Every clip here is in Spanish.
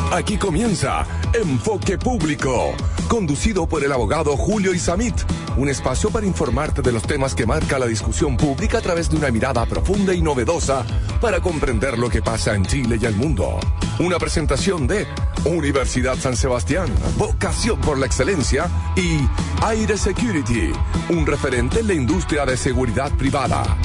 Aquí comienza Enfoque Público, conducido por el abogado Julio Isamit, un espacio para informarte de los temas que marca la discusión pública a través de una mirada profunda y novedosa para comprender lo que pasa en Chile y el mundo. Una presentación de Universidad San Sebastián, vocación por la excelencia, y Aire Security, un referente en la industria de seguridad privada.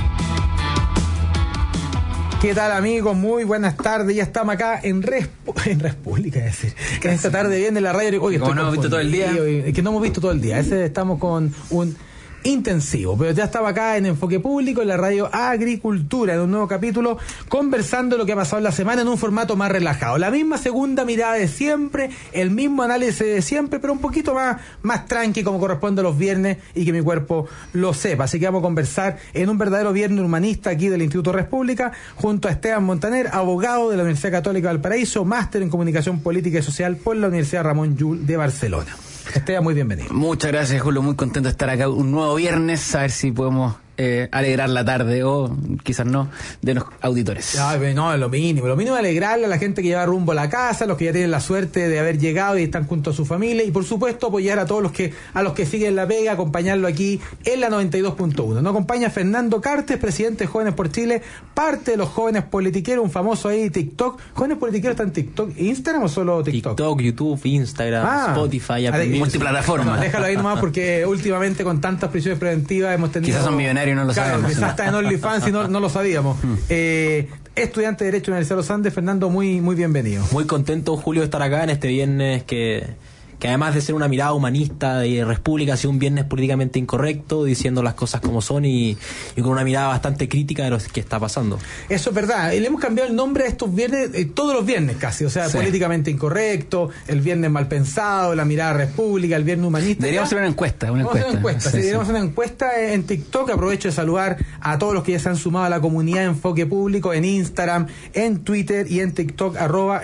¿Qué tal, amigos? Muy buenas tardes. Ya estamos acá en República, es decir, que esta tarde viene la radio. Oye, como no hemos visto todo el día. Que no hemos visto todo el día. Estamos con un intensivo, pero ya estaba acá en Enfoque Público, en la radio Agricultura, en un nuevo capítulo, conversando lo que ha pasado en la semana en un formato más relajado. La misma segunda mirada de siempre, el mismo análisis de siempre, pero un poquito más tranqui, como corresponde a los viernes, y que mi cuerpo lo sepa. Así que vamos a conversar en un verdadero viernes humanista aquí del Instituto República, junto a Esteban Montaner, abogado de la Universidad Católica de Valparaíso, máster en Comunicación Política y Social por la Universidad Ramon Llull de Barcelona. Esteban, muy bienvenido. Muchas gracias, Julio. Muy contento de estar acá un nuevo viernes, a ver si podemos alegrar la tarde, o quizás no, de los auditores. No, lo mínimo alegrarle a la gente que lleva rumbo a la casa, los que ya tienen la suerte de haber llegado y están junto a su familia, y por supuesto apoyar a todos los que siguen la pega, acompañarlo aquí en la 92.1. Nos acompaña Fernando Cartes, presidente de Jóvenes por Chile, parte de los Jóvenes Politiqueros, un famoso ahí TikTok. ¿Jóvenes Politiqueros están en TikTok, Instagram o solo TikTok? TikTok, YouTube, Instagram, Spotify, multiplataformas. No, déjalo ahí nomás, porque últimamente con tantas prisiones preventivas hemos tenido... Quizás son millonarios, no lo sabemos. Quizás está en OnlyFans y no lo sabíamos. Estudiante de Derecho de la Universidad de los Andes, Fernando, muy bienvenido. Muy contento, Julio, de estar acá en este viernes que además de ser una mirada humanista de República, ha sido un viernes políticamente incorrecto, diciendo las cosas como son y con una mirada bastante crítica de lo que está pasando. Eso es verdad. Le hemos cambiado el nombre a estos viernes, todos los viernes casi, o sea, sí. Políticamente incorrecto, el viernes mal pensado, la mirada República, el viernes humanista. Deberíamos hacer una encuesta. Deberíamos hacer una encuesta en TikTok. Aprovecho de saludar a todos los que ya se han sumado a la comunidad Enfoque Público en Instagram, en Twitter y en TikTok,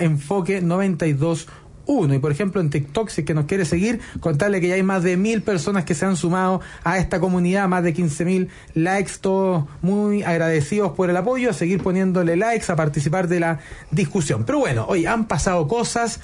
@Enfoque92. Y por ejemplo en TikTok, si es que nos quiere seguir, contarle que ya hay más de 1,000 personas que se han sumado a esta comunidad, más de 15,000 likes, todos muy agradecidos por el apoyo, a seguir poniéndole likes, a participar de la discusión. Pero bueno, hoy han pasado cosas,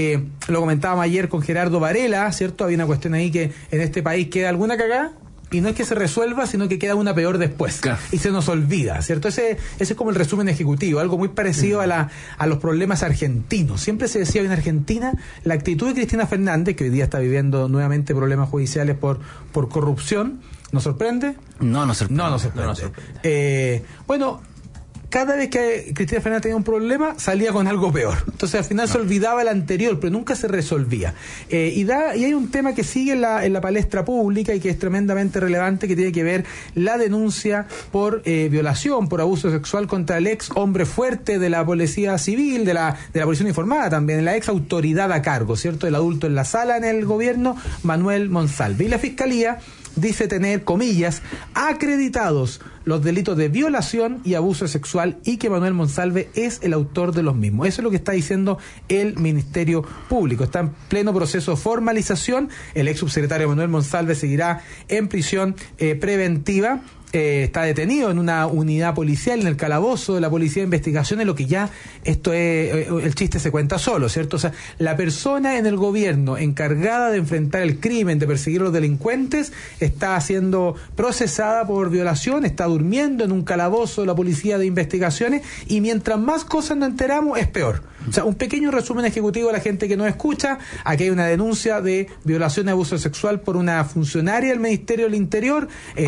lo comentábamos ayer con Gerardo Varela, ¿cierto? Había una cuestión ahí que en este país queda alguna cagada, y no es que se resuelva, sino que queda una peor después. Claro. Y se nos olvida, ¿cierto? Ese es como el resumen ejecutivo, algo muy parecido a los problemas argentinos. Siempre se decía en Argentina, la actitud de Cristina Fernández, que hoy día está viviendo nuevamente problemas judiciales por corrupción, ¿nos sorprende? No nos sorprende. No nos sorprende. Bueno, cada vez que Cristina Fernández tenía un problema, salía con algo peor. Entonces al final se olvidaba el anterior, pero nunca se resolvía. Y hay un tema que sigue en la palestra pública y que es tremendamente relevante, que tiene que ver la denuncia por violación, por abuso sexual contra el ex hombre fuerte de la Policía Civil, de la Policía Uniformada también, la ex autoridad a cargo, ¿cierto? El adulto en la sala en el gobierno, Manuel Monsalve. Y la Fiscalía dice tener, comillas, acreditados los delitos de violación y abuso sexual, y que Manuel Monsalve es el autor de los mismos. Eso es lo que está diciendo el Ministerio Público. Está en pleno proceso de formalización. El ex subsecretario Manuel Monsalve seguirá en prisión preventiva. Está detenido en una unidad policial, en el calabozo de la Policía de Investigaciones, lo que ya esto es, el chiste se cuenta solo, ¿cierto? O sea, la persona en el gobierno encargada de enfrentar el crimen, de perseguir a los delincuentes, está siendo procesada por violación, está durmiendo en un calabozo de la Policía de Investigaciones, y mientras más cosas nos enteramos, es peor. O sea, un pequeño resumen ejecutivo a la gente que nos escucha. Aquí hay una denuncia de violación y abuso sexual por una funcionaria del Ministerio del Interior,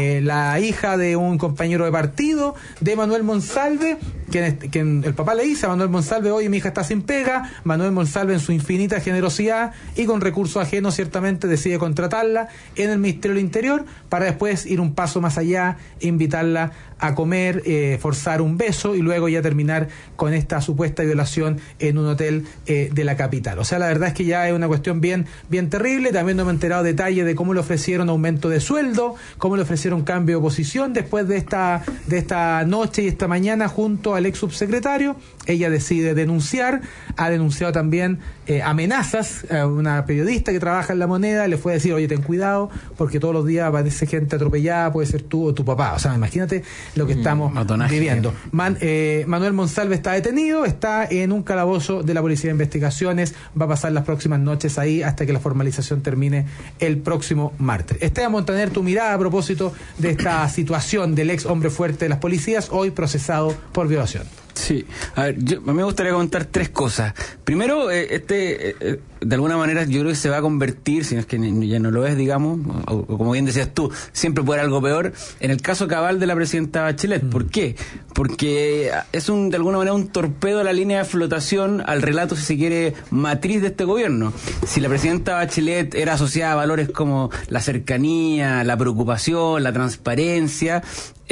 la hija de un compañero de partido de Manuel Monsalve, que el papá le dice a Manuel Monsalve: oye, mi hija está sin pega. Manuel Monsalve, en su infinita generosidad y con recursos ajenos, ciertamente decide contratarla en el Ministerio del Interior, para después ir un paso más allá, invitarla a comer, forzar un beso, y luego ya terminar con esta supuesta violación en un hotel de la capital. O sea, la verdad es que ya es una cuestión bien terrible. También nos hemos enterado detalles de cómo le ofrecieron aumento de sueldo, cómo le ofrecieron cambio de posición después de esta noche y esta mañana junto al al ex subsecretario. Ella decide denunciar, ha denunciado también amenazas a una periodista que trabaja en La Moneda, le fue a decir, oye, ten cuidado, porque todos los días aparece gente atropellada, puede ser tú o tu papá. O sea, imagínate lo que estamos viviendo. Manuel Monsalve está detenido, está en un calabozo de la Policía de Investigaciones, va a pasar las próximas noches ahí hasta que la formalización termine el próximo martes. Esteban Montaner, tu mirada a propósito de esta situación del ex hombre fuerte de las policías, hoy procesado por violación. Sí, a ver, a mí me gustaría comentar 3 cosas. Primero, de alguna manera yo creo que se va a convertir, si no es que ya no lo es, digamos, o como bien decías tú, siempre puede haber algo peor, en el caso cabal de la presidenta Bachelet. ¿Por qué? Porque es de alguna manera un torpedo a la línea de flotación, al relato, si se quiere, matriz de este gobierno. Si la presidenta Bachelet era asociada a valores como la cercanía, la preocupación, la transparencia,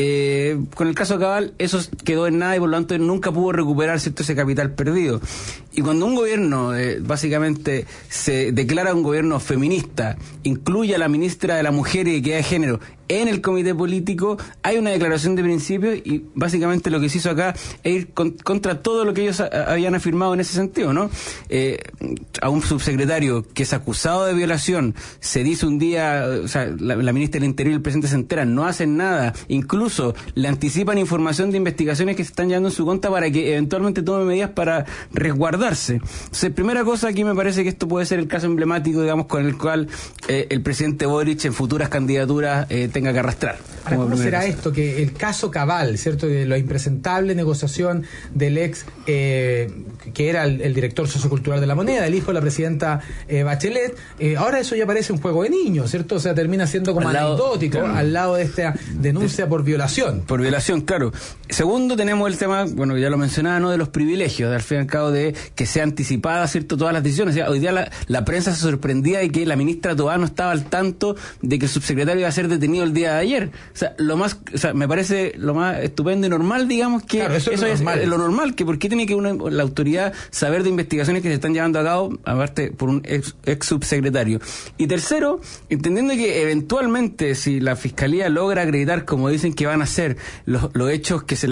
con el caso Cabal eso quedó en nada y por lo tanto nunca pudo recuperar, ¿cierto?, ese capital perdido. Y cuando un gobierno básicamente se declara un gobierno feminista, incluye a la ministra de la Mujer y Equidad de Género en el comité político, hay una declaración de principios y básicamente lo que se hizo acá es ir contra todo lo que ellos habían afirmado en ese sentido, ¿no? A un subsecretario que es acusado de violación, se dice un día, o sea, la ministra del Interior y el presidente se enteran, no hacen nada, incluso le anticipan información de investigaciones que se están llevando en su contra para que eventualmente tome medidas para resguardarse. Entonces, primera cosa, aquí me parece que esto puede ser el caso emblemático, digamos, con el cual el presidente Boric en futuras candidaturas tenga que arrastrar. Ahora, ¿cómo será esto? Que el caso Cabal, ¿cierto?, de la impresentable negociación del ex, que era el director sociocultural de La Moneda, el hijo de la presidenta Bachelet, ahora eso ya parece un juego de niños, ¿cierto? O sea, termina siendo como anecdótico, claro, al lado de esta denuncia por violación. Por violación, claro. Segundo, tenemos el tema, bueno, ya lo mencionaba, ¿no?, de los privilegios, al fin y al cabo, de que sea anticipada, ¿cierto?, todas las decisiones. O sea, hoy día la prensa se sorprendía de que la ministra Toá no estaba al tanto de que el subsecretario iba a ser detenido el día de ayer. O sea, me parece lo más estupendo y normal, digamos, que claro, eso es lo normal, que por qué tiene que la autoridad saber de investigaciones que se están llevando a cabo, aparte por un ex subsecretario. Y tercero, entendiendo que eventualmente si la fiscalía logra acreditar, como dicen que van a ser, los hechos que se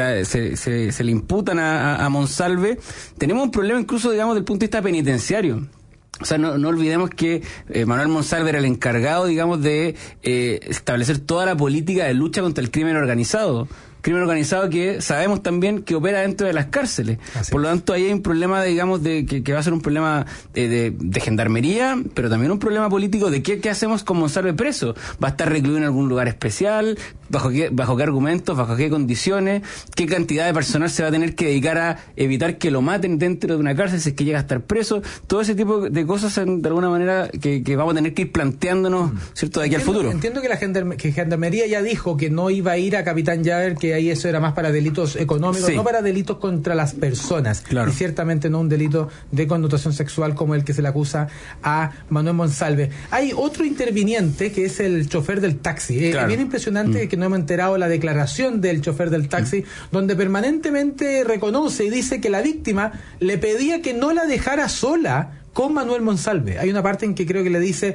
le imputan a Monsalve, tenemos un problema incluso, digamos, del punto de vista penitenciario. O sea, no olvidemos que Manuel Monsalve era el encargado, digamos, de establecer toda la política de lucha contra el crimen organizado. Crimen organizado que sabemos también que opera dentro de las cárceles. Así por lo tanto, ahí hay un problema, digamos, que va a ser un problema de gendarmería, pero también un problema político de qué hacemos con Monsalve preso. ¿Va a estar recluido en algún lugar especial? ¿Bajo qué argumentos? ¿Bajo qué condiciones? ¿Qué cantidad de personal se va a tener que dedicar a evitar que lo maten dentro de una cárcel si es que llega a estar preso? Todo ese tipo de cosas, de alguna manera, que vamos a tener que ir planteándonos, ¿cierto?, de aquí al futuro. Entiendo que Gendarmería ya dijo que no iba a ir a Capitán Llaver, que ahí eso era más para delitos económicos, sí, no para delitos contra las personas. Claro. Y ciertamente no un delito de connotación sexual como el que se le acusa a Manuel Monsalve. Hay otro interviniente que es el chofer del taxi. Claro. Es bien impresionante que no hemos enterado la declaración del chofer del taxi, donde permanentemente reconoce y dice que la víctima le pedía que no la dejara sola con Manuel Monsalve. Hay una parte en que creo que le dice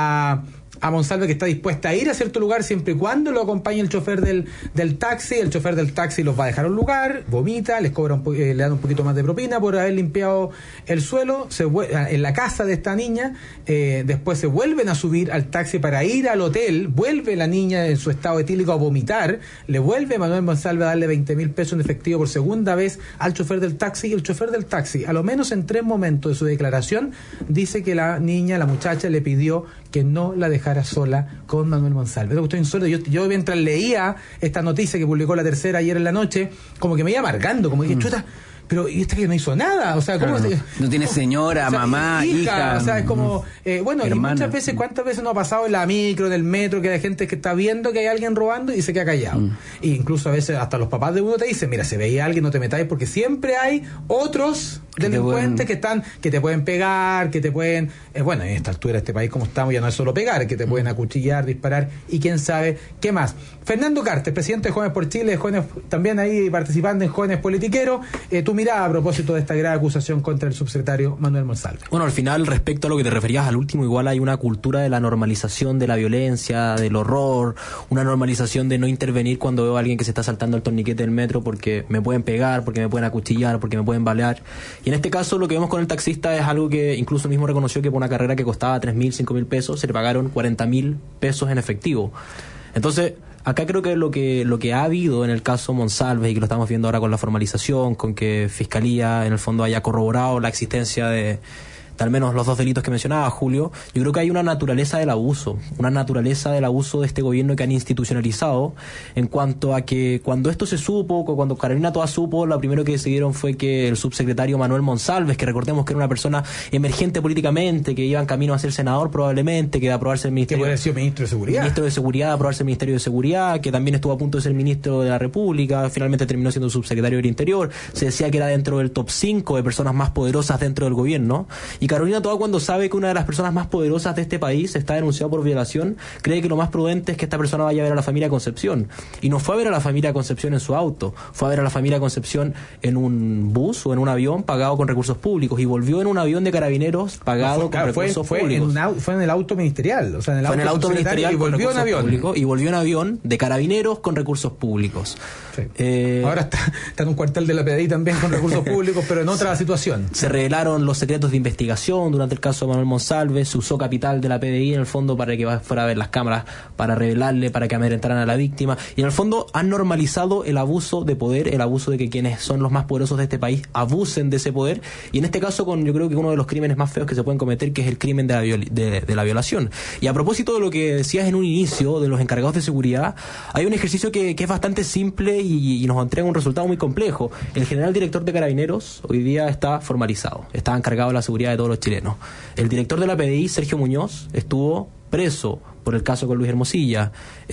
a Monsalve que está dispuesta a ir a cierto lugar siempre y cuando lo acompañe el chofer del taxi. El chofer del taxi los va a dejar a un lugar, vomita, les cobra le dan un poquito más de propina por haber limpiado el suelo, en la casa de esta niña, después se vuelven a subir al taxi para ir al hotel, vuelve la niña en su estado etílico a vomitar, le vuelve Manuel Monsalve a darle 20,000 pesos en efectivo por segunda vez al chofer del taxi, y el chofer del taxi, a lo menos en 3 momentos de su declaración, dice que la muchacha le pidió que no la dejara sola con Manuel Monsalve. Yo mientras leía esta noticia que publicó La Tercera ayer en la noche, como que me iba amargando, como dije, chuta, pero y esta que no hizo nada, o sea, ¿cómo? Claro, no tiene señora, o sea, mamá, hija, o sea, es como bueno, hermana. Y muchas veces, ¿cuántas veces nos ha pasado en la micro, en el metro, que hay gente que está viendo que hay alguien robando y se queda callado? E incluso a veces hasta los papás de uno te dicen, mira, se veía alguien, no te metáis, porque siempre hay otros delincuentes que te pueden pegar, que te pueden, bueno, en esta altura de este país como estamos ya no es solo pegar, que te pueden acuchillar, disparar y quién sabe qué más. Fernando Cartes, presidente de Jóvenes por Chile, jóvenes también ahí participando en Jóvenes Politiqueros, tu mirada a propósito de esta grave acusación contra el subsecretario Manuel Monsalve. Bueno, al final, respecto a lo que te referías al último, igual hay una cultura de la normalización de la violencia, del horror, una normalización de no intervenir cuando veo a alguien que se está saltando el torniquete del metro porque me pueden pegar, porque me pueden acuchillar, porque me pueden balear. Y en este caso lo que vemos con el taxista es algo que incluso él mismo reconoció, que por una carrera que costaba 3.000, 5.000 pesos, se le pagaron 40.000 pesos en efectivo. Entonces, acá creo que lo que ha habido en el caso Monsalve, y que lo estamos viendo ahora con la formalización, con que Fiscalía en el fondo haya corroborado la existencia de al menos los dos delitos que mencionaba Julio, yo creo que hay una naturaleza del abuso de este gobierno que han institucionalizado, en cuanto a que cuando esto se supo, cuando Carolina Toá supo, lo primero que decidieron fue que el subsecretario Manuel Monsalve, que recordemos que era una persona emergente políticamente, que iba en camino a ser senador probablemente, que iba a aprobarse el ministerio, que puede haber sido ministro de Seguridad, aprobarse el Ministerio de Seguridad, que también estuvo a punto de ser ministro de la República, finalmente terminó siendo subsecretario del Interior, se decía que era dentro del top 5 de personas más poderosas dentro del gobierno, y Carolina Toá, cuando sabe que una de las personas más poderosas de este país está denunciada por violación, cree que lo más prudente es que esta persona vaya a ver a la familia Concepción. Y no fue a ver a la familia Concepción en su auto, fue a ver a la familia Concepción en un bus o en un avión pagado con recursos públicos, y volvió en un avión de carabineros pagado con recursos públicos. Fue en el auto ministerial, o sea, fue en el auto ministerial y volvió en avión. Y volvió en avión de carabineros con recursos públicos. Sí. Ahora está en un cuartel de la PDI también con recursos públicos, pero en otra situación. Se revelaron los secretos de investigación durante el caso de Manuel Monsalve, se usó capital de la PDI en el fondo para que fuera a ver las cámaras, para revelarle, para que amedrentaran a la víctima, y en el fondo han normalizado el abuso de poder, el abuso de que quienes son los más poderosos de este país abusen de ese poder, y en este caso yo creo que uno de los crímenes más feos que se pueden cometer, que es el crimen de la violación. Y a propósito de lo que decías en un inicio de los encargados de seguridad, hay un ejercicio que es bastante simple y nos entrega un resultado muy complejo. El general director de Carabineros hoy día está formalizado, está encargado de la seguridad de todos los chilenos. El director de la PDI, Sergio Muñoz, estuvo preso por el caso con Luis Hermosilla.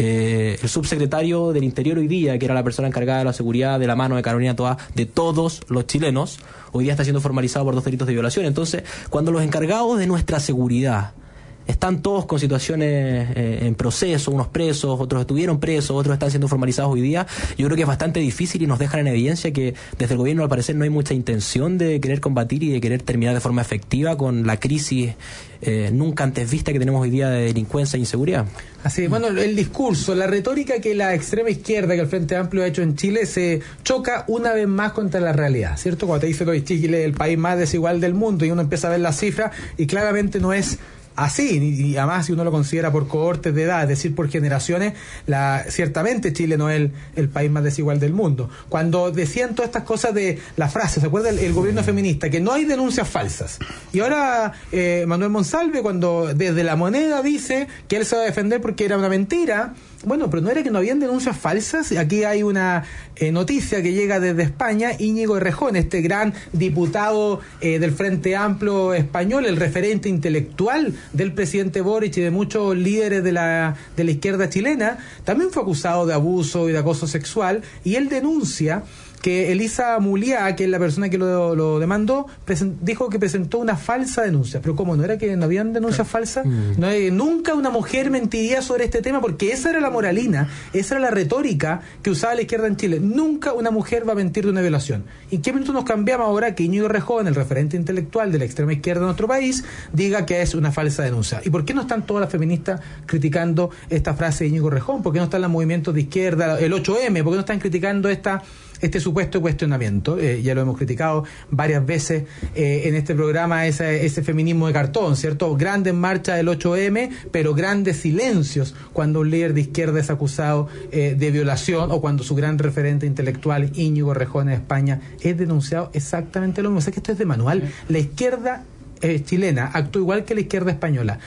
El subsecretario del Interior hoy día, que era la persona encargada de la seguridad de la mano de Carolina Toá de todos los chilenos, hoy día está siendo formalizado por 2 delitos de violación. Entonces, cuando los encargados de nuestra seguridad están todos con situaciones en proceso, unos presos, otros estuvieron presos, otros están siendo formalizados hoy día, yo creo que es bastante difícil, y nos dejan en evidencia que desde el gobierno al parecer no hay mucha intención de querer combatir y de querer terminar de forma efectiva con la crisis nunca antes vista que tenemos hoy día de delincuencia e inseguridad. Así, bueno, el discurso, la retórica que la extrema izquierda, que el Frente Amplio ha hecho en Chile, se choca una vez más contra la realidad, ¿cierto? Cuando te dice que Chile es el país más desigual del mundo y uno empieza a ver las cifras y claramente no es así, y además si uno lo considera por cohortes de edad, es decir, por generaciones, ciertamente Chile no es el país más desigual del mundo. Cuando decían todas estas cosas de la frase, ¿se acuerda el gobierno feminista? Que no hay denuncias falsas. Y ahora Manuel Monsalve, cuando desde La Moneda dice que él se va a defender porque era una mentira. Bueno, pero no era que no habían denuncias falsas. Aquí hay una noticia que llega desde España. Íñigo Errejón, este gran diputado del Frente Amplio español, el referente intelectual del presidente Boric y de muchos líderes de la izquierda chilena, también fue acusado de abuso y de acoso sexual, y él denuncia que Elisa Muliá, que es la persona que lo demandó, dijo que presentó una falsa denuncia. Pero ¿cómo? ¿No era que no habían denuncias falsas? No, nunca una mujer mentiría sobre este tema, porque esa era la moralina, esa era la retórica que usaba la izquierda en Chile. Nunca una mujer va a mentir de una violación. ¿Y en qué minuto nos cambiamos ahora que Íñigo Errejón, el referente intelectual de la extrema izquierda de nuestro país, diga que es una falsa denuncia? ¿Y por qué no están todas las feministas criticando esta frase de Íñigo Errejón? ¿Por qué no están los movimientos de izquierda, el 8M? ¿Por qué no están criticando este supuesto cuestionamiento? Ya lo hemos criticado varias veces en este programa, ese feminismo de cartón, ¿cierto? Grandes marchas del 8M, pero grandes silencios cuando un líder de izquierda es acusado de violación, o cuando su gran referente intelectual, Íñigo Errejón en España, es denunciado exactamente lo mismo. O sea que esto es de manual. La izquierda chilena actuó igual que la izquierda española.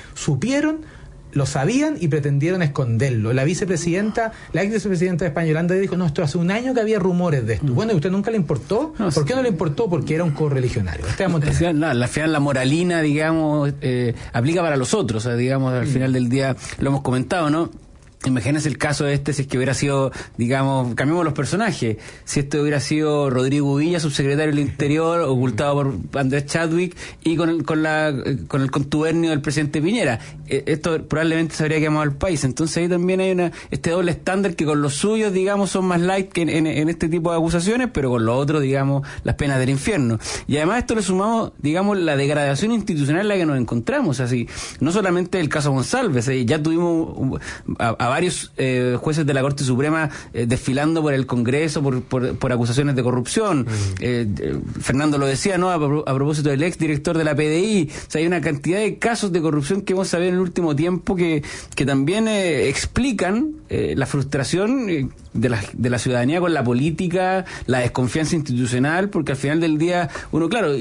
Lo sabían y pretendieron esconderlo. La ex vicepresidenta de España, Yolanda, dijo, no, esto hace un año que había rumores de esto. Bueno, ¿y usted nunca le importó? No, ¿Por qué no le importó? Porque era un correligionario. Al final la moralina, digamos, aplica para los otros. O sea, digamos, al final del día lo hemos comentado, ¿no? Imagínense el caso si es que hubiera sido, digamos, cambiamos los personajes, si esto hubiera sido Rodrigo Villa, subsecretario del Interior, ocultado por Andrés Chadwick y con el contubernio del presidente Piñera, esto probablemente se habría quemado al país. Entonces ahí también hay este doble estándar que con los suyos, digamos, son más light que en este tipo de acusaciones, pero con los otros, digamos, las penas del infierno. Y además esto le sumamos, digamos, la degradación institucional en la que nos encontramos, así, no solamente el caso Monsalve, ya tuvimos a varios jueces de la Corte Suprema desfilando por el Congreso por acusaciones de corrupción. Fernando lo decía, ¿no? A propósito del ex director de la PDI. O sea, hay una cantidad de casos de corrupción que hemos sabido en el último tiempo que también explican la frustración de la ciudadanía con la política, la desconfianza institucional, porque al final del día uno, claro,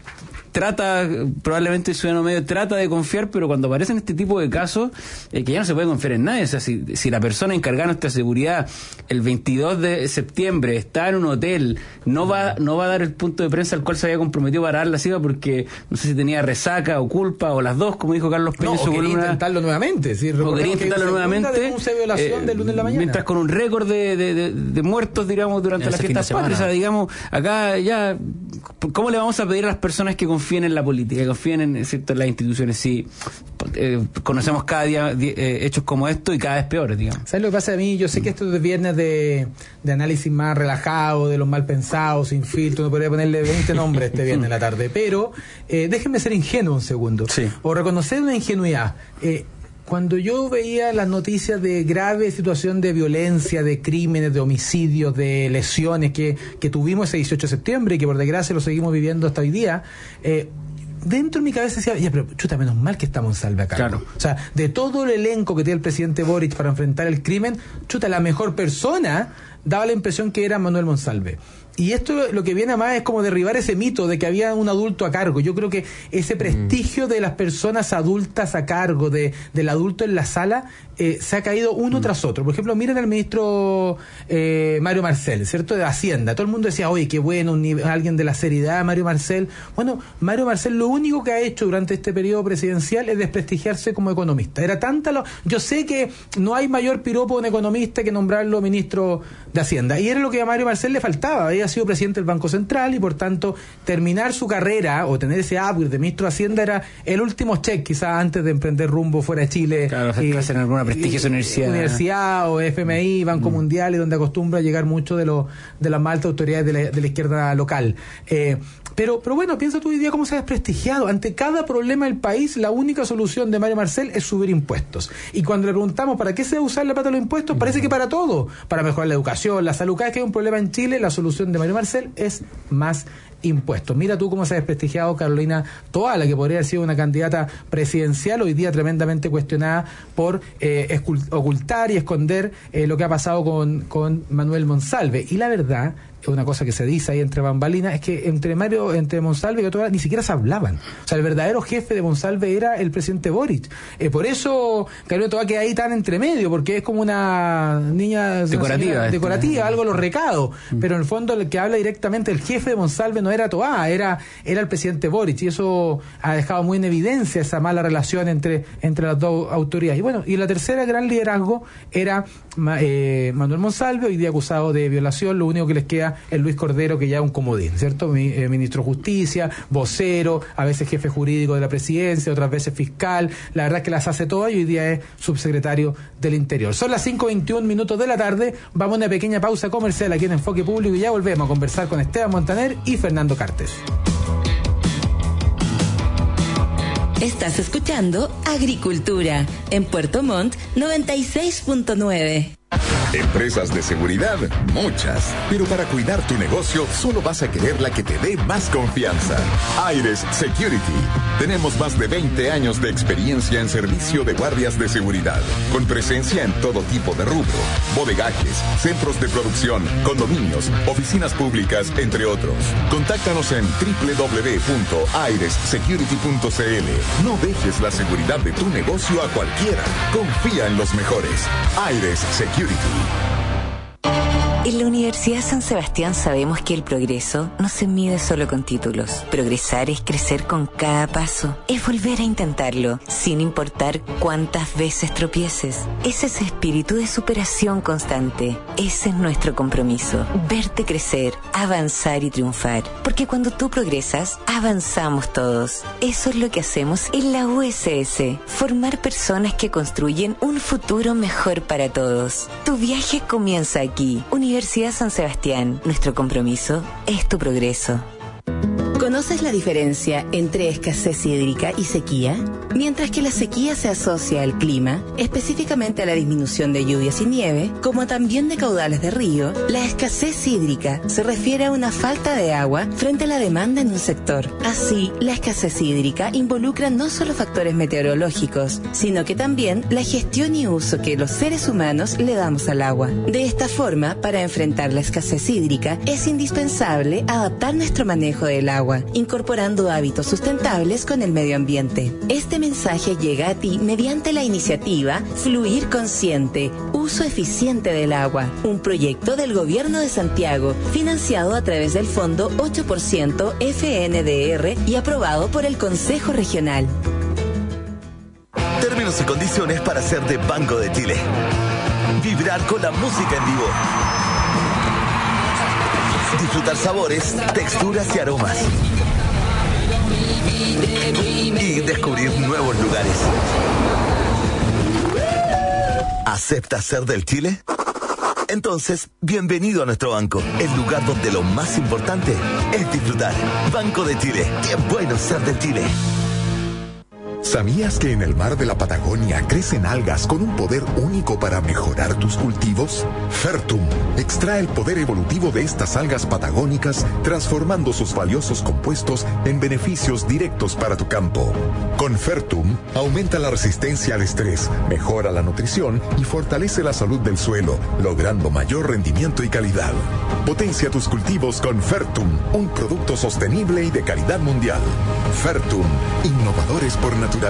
probablemente el ciudadano medio trata de confiar, pero cuando aparecen este tipo de casos, que ya no se puede confiar en nadie. O sea, si la persona encargada de nuestra seguridad el 22 de septiembre está en un hotel, no va a dar el punto de prensa al cual se había comprometido para dar la cifra porque no sé si tenía resaca o culpa o las dos, como dijo Carlos Peña en su columna. Intentarlo nuevamente. Sí, o quería intentarlo nuevamente. Denuncia de violación del lunes de la mañana. Mientras con un récord de muertos, digamos, durante las fiestas patrias. O sea, digamos, acá ya, ¿cómo le vamos a pedir a las personas que confíen en la política, que confíen en las instituciones? Sí, conocemos cada día hechos como esto y cada vez peores, digamos. ¿Sabes lo que pasa a mí? Yo sé que esto es viernes de análisis más relajado, de los mal pensados, sin filtro, no podría ponerle 20 nombres este viernes en la tarde, pero déjenme ser ingenuo un segundo, sí, o reconocer una ingenuidad. Cuando yo veía las noticias de grave situación de violencia, de crímenes, de homicidios, de lesiones que tuvimos ese 18 de septiembre y que por desgracia lo seguimos viviendo hasta hoy día, dentro de mi cabeza decía, ya, pero chuta, menos mal que está Monsalve acá. Claro. O sea, de todo el elenco que tiene el presidente Boric para enfrentar el crimen, chuta, la mejor persona daba la impresión que era Manuel Monsalve. Y esto lo que viene a más es como derribar ese mito de que había un adulto a cargo. Yo creo que ese prestigio de las personas adultas a cargo, del adulto en la sala, se ha caído uno tras otro. Por ejemplo, miren al ministro Mario Marcel, ¿cierto? De Hacienda. Todo el mundo decía, oye, qué bueno, alguien de la seriedad, Mario Marcel. Bueno, Mario Marcel lo único que ha hecho durante este periodo presidencial es desprestigiarse como economista. Era tanta yo sé que no hay mayor piropo de un economista que nombrarlo ministro de Hacienda. Y era lo que a Mario Marcel le faltaba. Había sido presidente del Banco Central y por tanto terminar su carrera o tener ese upgrade de ministro de Hacienda era el último check quizás antes de emprender rumbo fuera de Chile. Claro, en alguna prestigiosa universidad o FMI, Banco Mundial, y donde acostumbra llegar mucho de las más altas autoridades de la izquierda local. Pero bueno, piensa tú hoy día cómo se ha desprestigiado. Ante cada problema del país, la única solución de Mario Marcel es subir impuestos. Y cuando le preguntamos para qué se debe usar la plata de los impuestos, parece que para todo. Para mejorar la educación, la salud. Cada vez que hay un problema en Chile, la solución de Mario Marcel es más impuestos. Mira tú cómo se ha desprestigiado Carolina Toala, que podría haber sido una candidata presidencial, hoy día tremendamente cuestionada por ocultar y esconder lo que ha pasado con Manuel Monsalve. Y la verdad, es una cosa que se dice ahí entre bambalinas, es que entre Monsalve y Toala ni siquiera se hablaban. O sea, el verdadero jefe de Monsalve era el presidente Boric. Por eso Carolina Toala queda ahí tan entre medio, porque es como una niña decorativa, algo los recados. Pero en el fondo el que habla directamente, el jefe de Monsalve no era Toala, era el presidente Boric, y eso ha dejado muy en evidencia esa mala relación entre las dos autoridades. Y bueno, y la tercera gran liderazgo era Manuel Monsalve, hoy día acusado de violación. Lo único que les queda es Luis Cordero, que ya es un comodín, ¿cierto? Ministro de Justicia, vocero, a veces jefe jurídico de la presidencia, otras veces fiscal. La verdad es que las hace todas y hoy día es subsecretario del Interior. Son las 5:21 de la tarde. Vamos a una pequeña pausa comercial aquí en Enfoque Público y ya volvemos a conversar con Esteban Montaner y Fernando Cartes. Estás escuchando Agricultura en Puerto Montt 96.9. Empresas de seguridad, muchas. Pero para cuidar tu negocio, solo vas a querer la que te dé más confianza. Aires Security. Tenemos más de 20 años de experiencia en servicio de guardias de seguridad, con presencia en todo tipo de rubro: bodegajes, centros de producción, condominios, oficinas públicas, entre otros. Contáctanos en www.airessecurity.cl. No dejes la seguridad de tu negocio a cualquiera. Confía en los mejores. Aires Security. En la Universidad San Sebastián sabemos que el progreso no se mide solo con títulos. Progresar es crecer con cada paso, es volver a intentarlo, sin importar cuántas veces tropieces. Es ese espíritu de superación constante. Ese es nuestro compromiso, verte crecer, avanzar y triunfar. Porque cuando tú progresas, avanzamos todos. Eso es lo que hacemos en la USS, formar personas que construyen un futuro mejor para todos. Tu viaje comienza aquí. Universidad San Sebastián, nuestro compromiso es tu progreso. ¿Conoces la diferencia entre escasez hídrica y sequía? Mientras que la sequía se asocia al clima, específicamente a la disminución de lluvias y nieve, como también de caudales de río, la escasez hídrica se refiere a una falta de agua frente a la demanda en un sector. Así, la escasez hídrica involucra no solo factores meteorológicos, sino que también la gestión y uso que los seres humanos le damos al agua. De esta forma, para enfrentar la escasez hídrica, es indispensable adaptar nuestro manejo del agua, incorporando hábitos sustentables con el medio ambiente. Este mensaje llega a ti mediante la iniciativa Fluir Consciente, Uso Eficiente del Agua, un proyecto del Gobierno de Santiago, financiado a través del Fondo 8% FNDR y aprobado por el Consejo Regional. Términos y condiciones para ser de Banco de Chile. Vibrar con la música en vivo. Disfrutar sabores, texturas y aromas. Y descubrir nuevos lugares. ¿Aceptas ser del Chile? Entonces, bienvenido a nuestro banco, el lugar donde lo más importante es disfrutar. Banco de Chile, qué bueno ser del Chile. ¿Sabías que en el mar de la Patagonia crecen algas con un poder único para mejorar tus cultivos? Fertum extrae el poder evolutivo de estas algas patagónicas, transformando sus valiosos compuestos en beneficios directos para tu campo. Con Fertum, aumenta la resistencia al estrés, mejora la nutrición y fortalece la salud del suelo, logrando mayor rendimiento y calidad. Potencia tus cultivos con Fertum, un producto sostenible y de calidad mundial. Fertum, innovadores por naturaleza.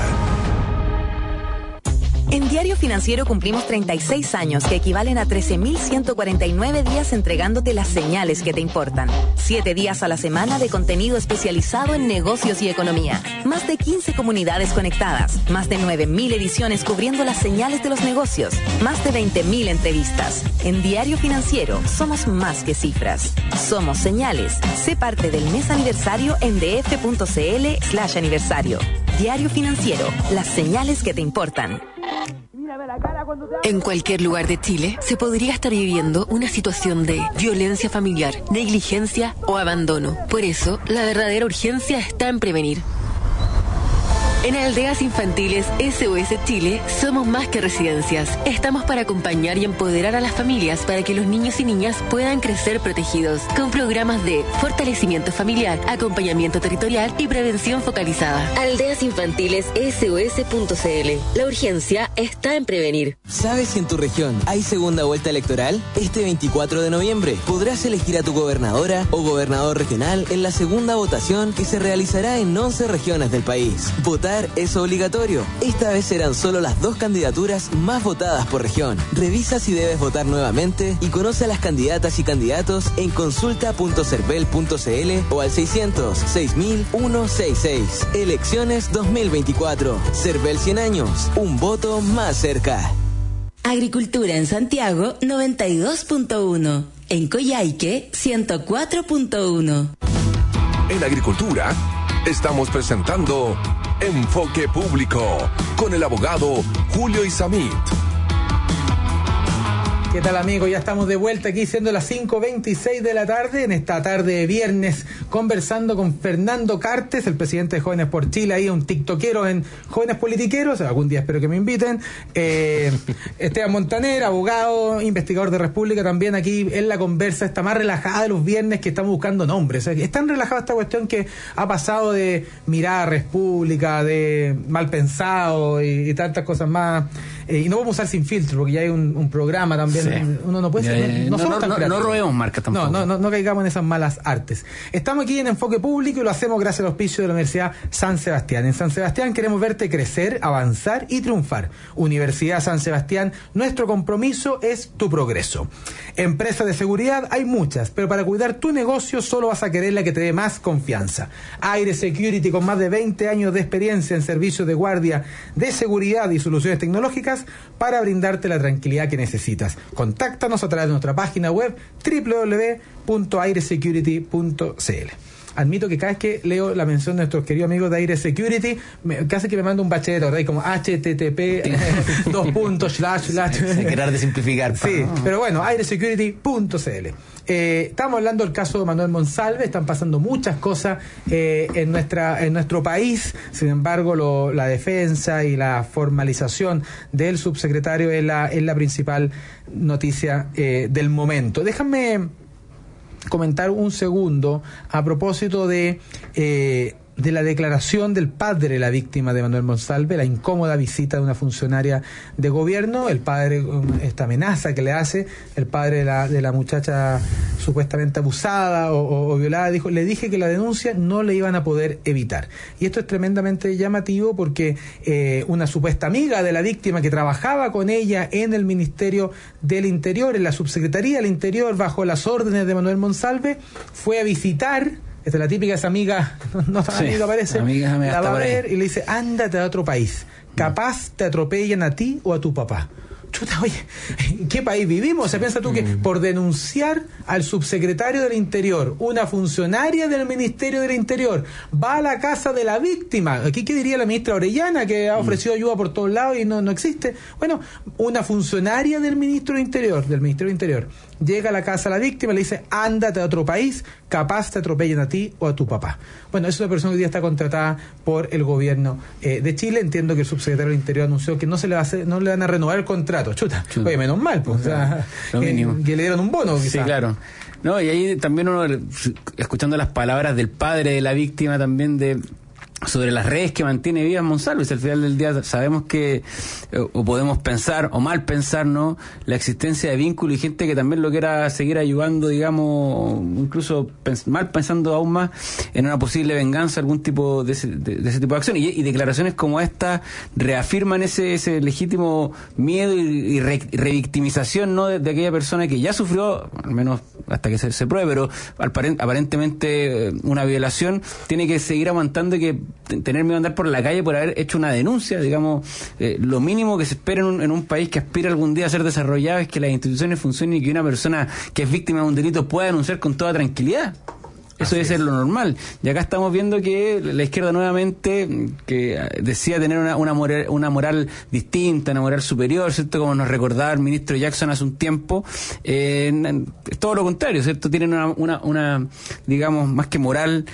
En Diario Financiero cumplimos 36 años, que equivalen a 13.149 días entregándote las señales que te importan. 7 días a la semana de contenido especializado en negocios y economía. Más de 15 comunidades conectadas. Más de 9.000 ediciones cubriendo las señales de los negocios. Más de 20.000 entrevistas. En Diario Financiero somos más que cifras. Somos señales. Sé parte del mes aniversario en df.cl/aniversario. Diario Financiero. Las señales que te importan. En cualquier lugar de Chile se podría estar viviendo una situación de violencia familiar, negligencia o abandono. Por eso, la verdadera urgencia está en prevenir. En Aldeas Infantiles SOS Chile somos más que residencias. Estamos para acompañar y empoderar a las familias para que los niños y niñas puedan crecer protegidos, con programas de fortalecimiento familiar, acompañamiento territorial y prevención focalizada. Aldeas Infantiles SOS.cl. La urgencia está en prevenir. ¿Sabes si en tu región hay segunda vuelta electoral? Este 24 de noviembre podrás elegir a tu gobernadora o gobernador regional en la segunda votación que se realizará en 11 regiones del país. Votar es obligatorio. Esta vez serán solo las 2 candidaturas más votadas por región. Revisa si debes votar nuevamente y conoce a las candidatas y candidatos en consulta.cervel.cl o al 600-6000-166. Elecciones 2024. Cervel 100 años. Un voto más cerca. Agricultura en Santiago 92.1. En Coyhaique 104.1. En Agricultura estamos presentando Enfoque Público con el abogado Julio Isamit. ¿Qué tal, amigos? Ya estamos de vuelta aquí, siendo las 5:26 de la tarde, en esta tarde de viernes, conversando con Fernando Cartes, el presidente de Jóvenes por Chile, ahí un tiktokero en Jóvenes Politiqueros, algún día espero que me inviten. Esteban Montaner, abogado, investigador de República, también aquí en la conversa, está más relajada de los viernes, que estamos buscando nombres. Es tan relajada esta cuestión que ha pasado de mirada República, de mal pensado y tantas cosas más. y no podemos usar sin filtro, porque ya hay un programa también. Sí. Uno no puede ser. No robemos marcas tampoco. No caigamos en esas malas artes. Estamos aquí en Enfoque Público y lo hacemos gracias al auspicio de la Universidad San Sebastián. En San Sebastián queremos verte crecer, avanzar y triunfar. Universidad San Sebastián, nuestro compromiso es tu progreso. Empresas de seguridad hay muchas, pero para cuidar tu negocio solo vas a querer la que te dé más confianza. Aire Security, con más de 20 años de experiencia en servicios de guardia de seguridad y soluciones tecnológicas para brindarte la tranquilidad que necesitas. Contáctanos a través de nuestra página web www.airesecurity.cl. Admito que cada vez que leo la mención de nuestros queridos amigos de Aire Security, casi que me manda un bacheto, ¿verdad? Como http // Querer de simplificar. Sí, pero bueno, airesecurity.cl. Estamos hablando del caso de Manuel Monsalve. Están pasando muchas cosas en nuestro país. Sin embargo, la defensa y la formalización del subsecretario es la principal noticia del momento. Déjame comentar un segundo a propósito de la declaración del padre de la víctima de Manuel Monsalve, la incómoda visita de una funcionaria de gobierno, el padre, esta amenaza que le hace, el padre de la muchacha supuestamente abusada o violada, le dije que la denuncia no le iban a poder evitar. Y esto es tremendamente llamativo porque una supuesta amiga de la víctima que trabajaba con ella en el Ministerio del Interior, en la Subsecretaría del Interior, bajo las órdenes de Manuel Monsalve, fue a visitar. Esta es la típica, esa amiga, no tan amiga parece, la va a ver y le dice, ándate a otro país, capaz te atropellan a ti o a tu papá. Chuta, oye, ¿en qué país vivimos? O sea, piensa tú que por denunciar al subsecretario del Interior, una funcionaria del Ministerio del Interior, va a la casa de la víctima. Aquí, ¿qué diría la ministra Orellana, que ha ofrecido ayuda por todos lados y no existe? Bueno, una funcionaria del Ministerio del Interior, llega a la casa de la víctima y le dice, ándate a otro país, capaz te atropellen a ti o a tu papá. Bueno, es una persona que hoy día está contratada por el gobierno de Chile. Entiendo que el subsecretario del Interior anunció que no le van a renovar el contrato. Chuta. Oye, menos mal, pues, o sea, que le dieron un bono, quizás. Sí, claro. No, y ahí también uno, escuchando las palabras del padre de la víctima también sobre las redes que mantiene vivas Monsalve, al final del día sabemos que, o podemos pensar, o mal pensar, ¿no?, la existencia de vínculos y gente que también lo quiera seguir ayudando, digamos, incluso mal pensando aún más en una posible venganza, algún tipo de ese tipo de acción. Y declaraciones como esta reafirman ese legítimo miedo y revictimización, ¿no?, de aquella persona que ya sufrió, al menos hasta que se pruebe, pero aparentemente una violación, tiene que seguir aguantando y que tener miedo a andar por la calle por haber hecho una denuncia. Digamos, lo mínimo que se espera en un país que aspira algún día a ser desarrollado es que las instituciones funcionen y que una persona que es víctima de un delito pueda denunciar con toda tranquilidad. Eso debe ser lo normal. Y acá estamos viendo que la izquierda nuevamente, que decía tener una moral distinta, una moral superior, ¿cierto?, como nos recordaba el ministro Jackson hace un tiempo, es todo lo contrario, ¿cierto? Tienen una digamos, más que moral,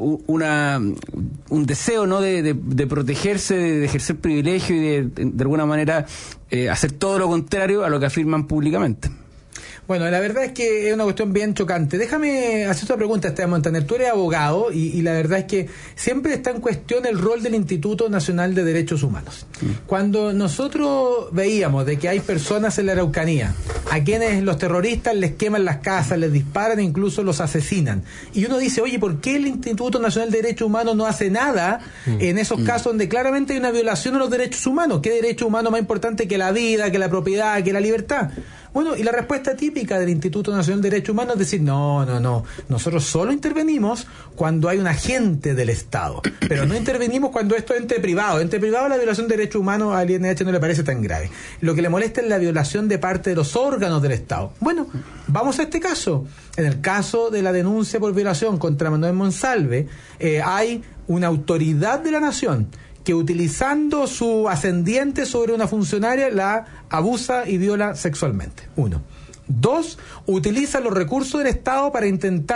un deseo, ¿no?, de protegerse, de ejercer privilegio y de alguna manera hacer todo lo contrario a lo que afirman públicamente. Bueno, la verdad es que es una cuestión bien chocante. Déjame hacer otra pregunta, Esteban Montaner. Tú eres abogado y la verdad es que siempre está en cuestión el rol del Instituto Nacional de Derechos Humanos. Cuando nosotros veíamos de que hay personas en la Araucanía a quienes los terroristas les queman las casas, les disparan e incluso los asesinan, y uno dice, oye, ¿por qué el Instituto Nacional de Derechos Humanos no hace nada en esos casos donde claramente hay una violación de los derechos humanos? ¿Qué derecho humano más importante que la vida, que la propiedad, que la libertad? Bueno, y la respuesta típica del Instituto Nacional de Derechos Humanos es decir, no, nosotros solo intervenimos cuando hay un agente del Estado, pero no intervenimos cuando esto es ente privado. Ente privado, la violación de derechos humanos al INH no le parece tan grave. Lo que le molesta es la violación de parte de los órganos del Estado. Bueno, vamos a este caso. En el caso de la denuncia por violación contra Manuel Monsalve, hay una autoridad de la nación que, utilizando su ascendiente sobre una funcionaria, la abusa y viola sexualmente. 1. 2, utiliza los recursos del Estado para intentar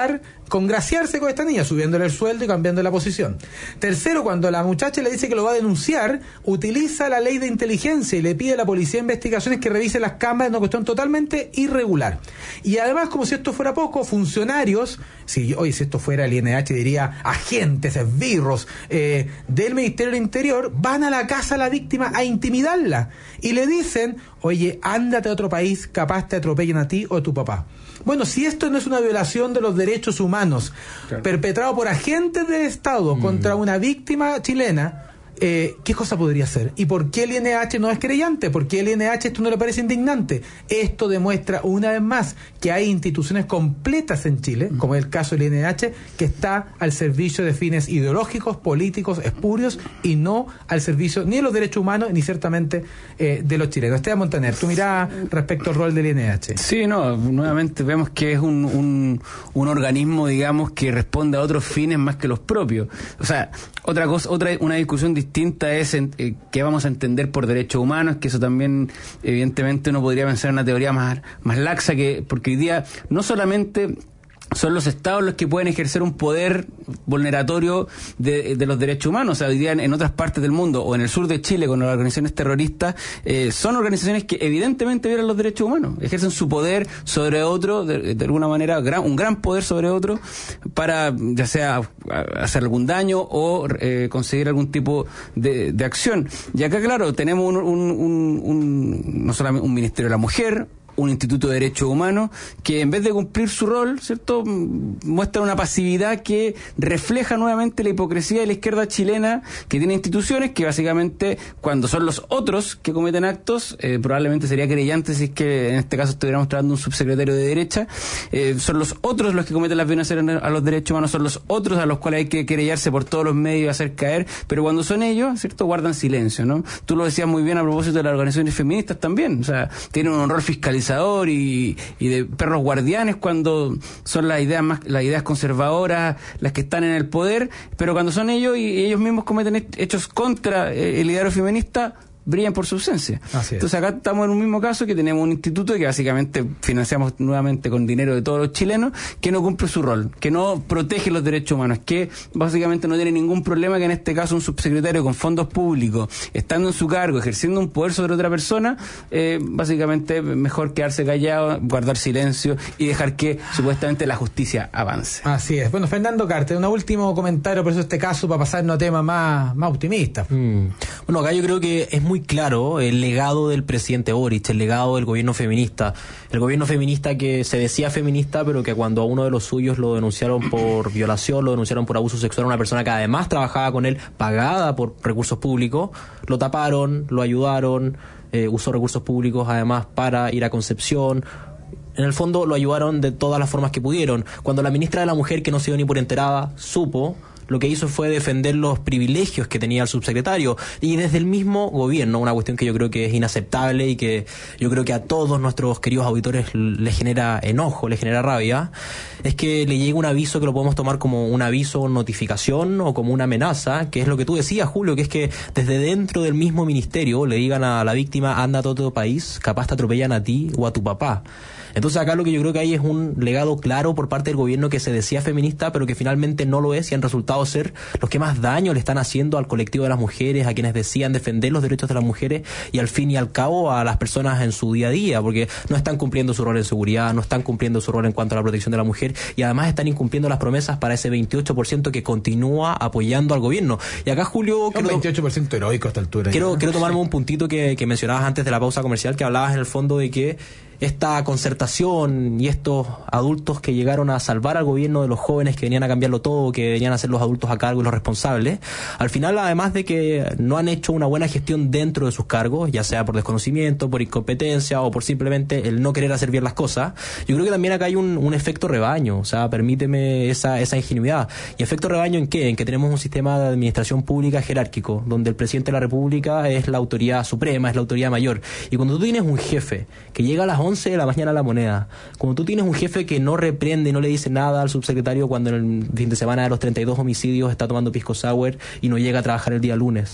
congraciarse con esta niña, subiéndole el sueldo y cambiando la posición. Tercero, cuando la muchacha le dice que lo va a denunciar, utiliza la ley de inteligencia y le pide a la policía de investigaciones que revise las cámaras, una cuestión totalmente irregular. Y además, como si esto fuera poco, funcionarios, si esto fuera el INH diría agentes, esbirros del Ministerio del Interior, van a la casa de la víctima a intimidarla y le dicen: oye, ándate a otro país, capaz te atropellan a ti o a tu papá. Bueno, si esto no es una violación de los derechos humanos, claro, perpetrado por agentes del Estado contra una víctima chilena, ¿qué cosa podría ser? ¿Y por qué el INH no es querellante? ¿Por qué el INH esto no le parece indignante? Esto demuestra una vez más que hay instituciones completas en Chile, como es el caso del INH, que está al servicio de fines ideológicos, políticos, espurios, y no al servicio ni de los derechos humanos ni ciertamente de los chilenos. Esteban Montaner, tu mirada respecto al rol del INH. Sí, no, nuevamente vemos que es un organismo, digamos, que responde a otros fines más que los propios. O sea, una discusión distinta es qué vamos a entender por derechos humanos, que eso también evidentemente uno podría pensar en una teoría más laxa, porque hoy día no solamente son los estados los que pueden ejercer un poder vulneratorio de los derechos humanos. O sea, hoy día en otras partes del mundo, o en el sur de Chile con las organizaciones terroristas, son organizaciones que evidentemente violan los derechos humanos, ejercen su poder sobre otro, de alguna manera un gran poder sobre otro, para ya sea hacer algún daño o conseguir algún tipo de acción. Y acá, claro, tenemos no solamente un Ministerio de la Mujer, un Instituto de Derechos Humanos, que en vez de cumplir su rol, ¿cierto?, muestra una pasividad que refleja nuevamente la hipocresía de la izquierda chilena, que tiene instituciones que básicamente, cuando son los otros que cometen actos, probablemente sería querellante si es que en este caso estuviéramos tratando un subsecretario de derecha, son los otros los que cometen las violaciones a los derechos humanos, son los otros a los cuales hay que querellarse por todos los medios y hacer caer, pero cuando son ellos, ¿cierto?, guardan silencio, ¿no? Tú lo decías muy bien a propósito de las organizaciones feministas también, o sea, tienen un rol fiscalizador y de perros guardianes cuando son las ideas conservadoras las que están en el poder, pero cuando son ellos y ellos mismos cometen hechos contra el ideario feminista, brillan por su ausencia. Entonces acá estamos en un mismo caso, que tenemos un instituto que básicamente financiamos nuevamente con dinero de todos los chilenos, que no cumple su rol, que no protege los derechos humanos, que básicamente no tiene ningún problema que en este caso un subsecretario con fondos públicos, estando en su cargo, ejerciendo un poder sobre otra persona, básicamente mejor quedarse callado, guardar silencio y dejar que supuestamente la justicia avance. Así es. Bueno, Fernando Carter, un último comentario por eso este caso, para pasarnos a temas más optimistas. Bueno, acá yo creo que es muy claro el legado del presidente Boric, el legado del gobierno feminista. El gobierno feminista que se decía feminista, pero que cuando a uno de los suyos lo denunciaron por violación, lo denunciaron por abuso sexual a una persona que además trabajaba con él, pagada por recursos públicos, lo taparon, lo ayudaron, usó recursos públicos además para ir a Concepción. En el fondo lo ayudaron de todas las formas que pudieron. Cuando la ministra de la Mujer, que no se dio ni por enterada, supo, lo que hizo fue defender los privilegios que tenía el subsecretario, y desde el mismo gobierno, una cuestión que yo creo que es inaceptable y que yo creo que a todos nuestros queridos auditores les genera enojo, les genera rabia, es que le llega un aviso que lo podemos tomar como un aviso, notificación o como una amenaza, que es lo que tú decías, Julio, que es que desde dentro del mismo ministerio le digan a la víctima: anda a todo país, capaz te atropellan a ti o a tu papá. Entonces acá lo que yo creo que hay es un legado claro por parte del gobierno que se decía feminista, pero que finalmente no lo es, y han resultado ser los que más daño le están haciendo al colectivo de las mujeres, a quienes decían defender los derechos de las mujeres y al fin y al cabo a las personas en su día a día, porque no están cumpliendo su rol en seguridad, no están cumpliendo su rol en cuanto a la protección de la mujer, y además están incumpliendo las promesas para ese 28% que continúa apoyando al gobierno. Y acá, Julio, un 28% heroico a esta altura. Quiero tomarme un puntito que mencionabas antes de la pausa comercial, que hablabas en el fondo de que esta concertación y estos adultos que llegaron a salvar al gobierno de los jóvenes que venían a cambiarlo todo, que venían a ser los adultos a cargo y los responsables, al final, además de que no han hecho una buena gestión dentro de sus cargos, ya sea por desconocimiento, por incompetencia o por simplemente el no querer hacer bien las cosas, yo creo que también acá hay un efecto rebaño. O sea, permíteme esa ingenuidad. ¿Y efecto rebaño en qué? En que tenemos un sistema de administración pública jerárquico, donde el presidente de la República es la autoridad suprema, es la autoridad mayor. Y cuando tú tienes un jefe que llega a las 11 de la mañana a La Moneda, cuando tú tienes un jefe que no reprende, no le dice nada al subsecretario cuando en el fin de semana de los 32 homicidios está tomando pisco sour y no llega a trabajar el día lunes,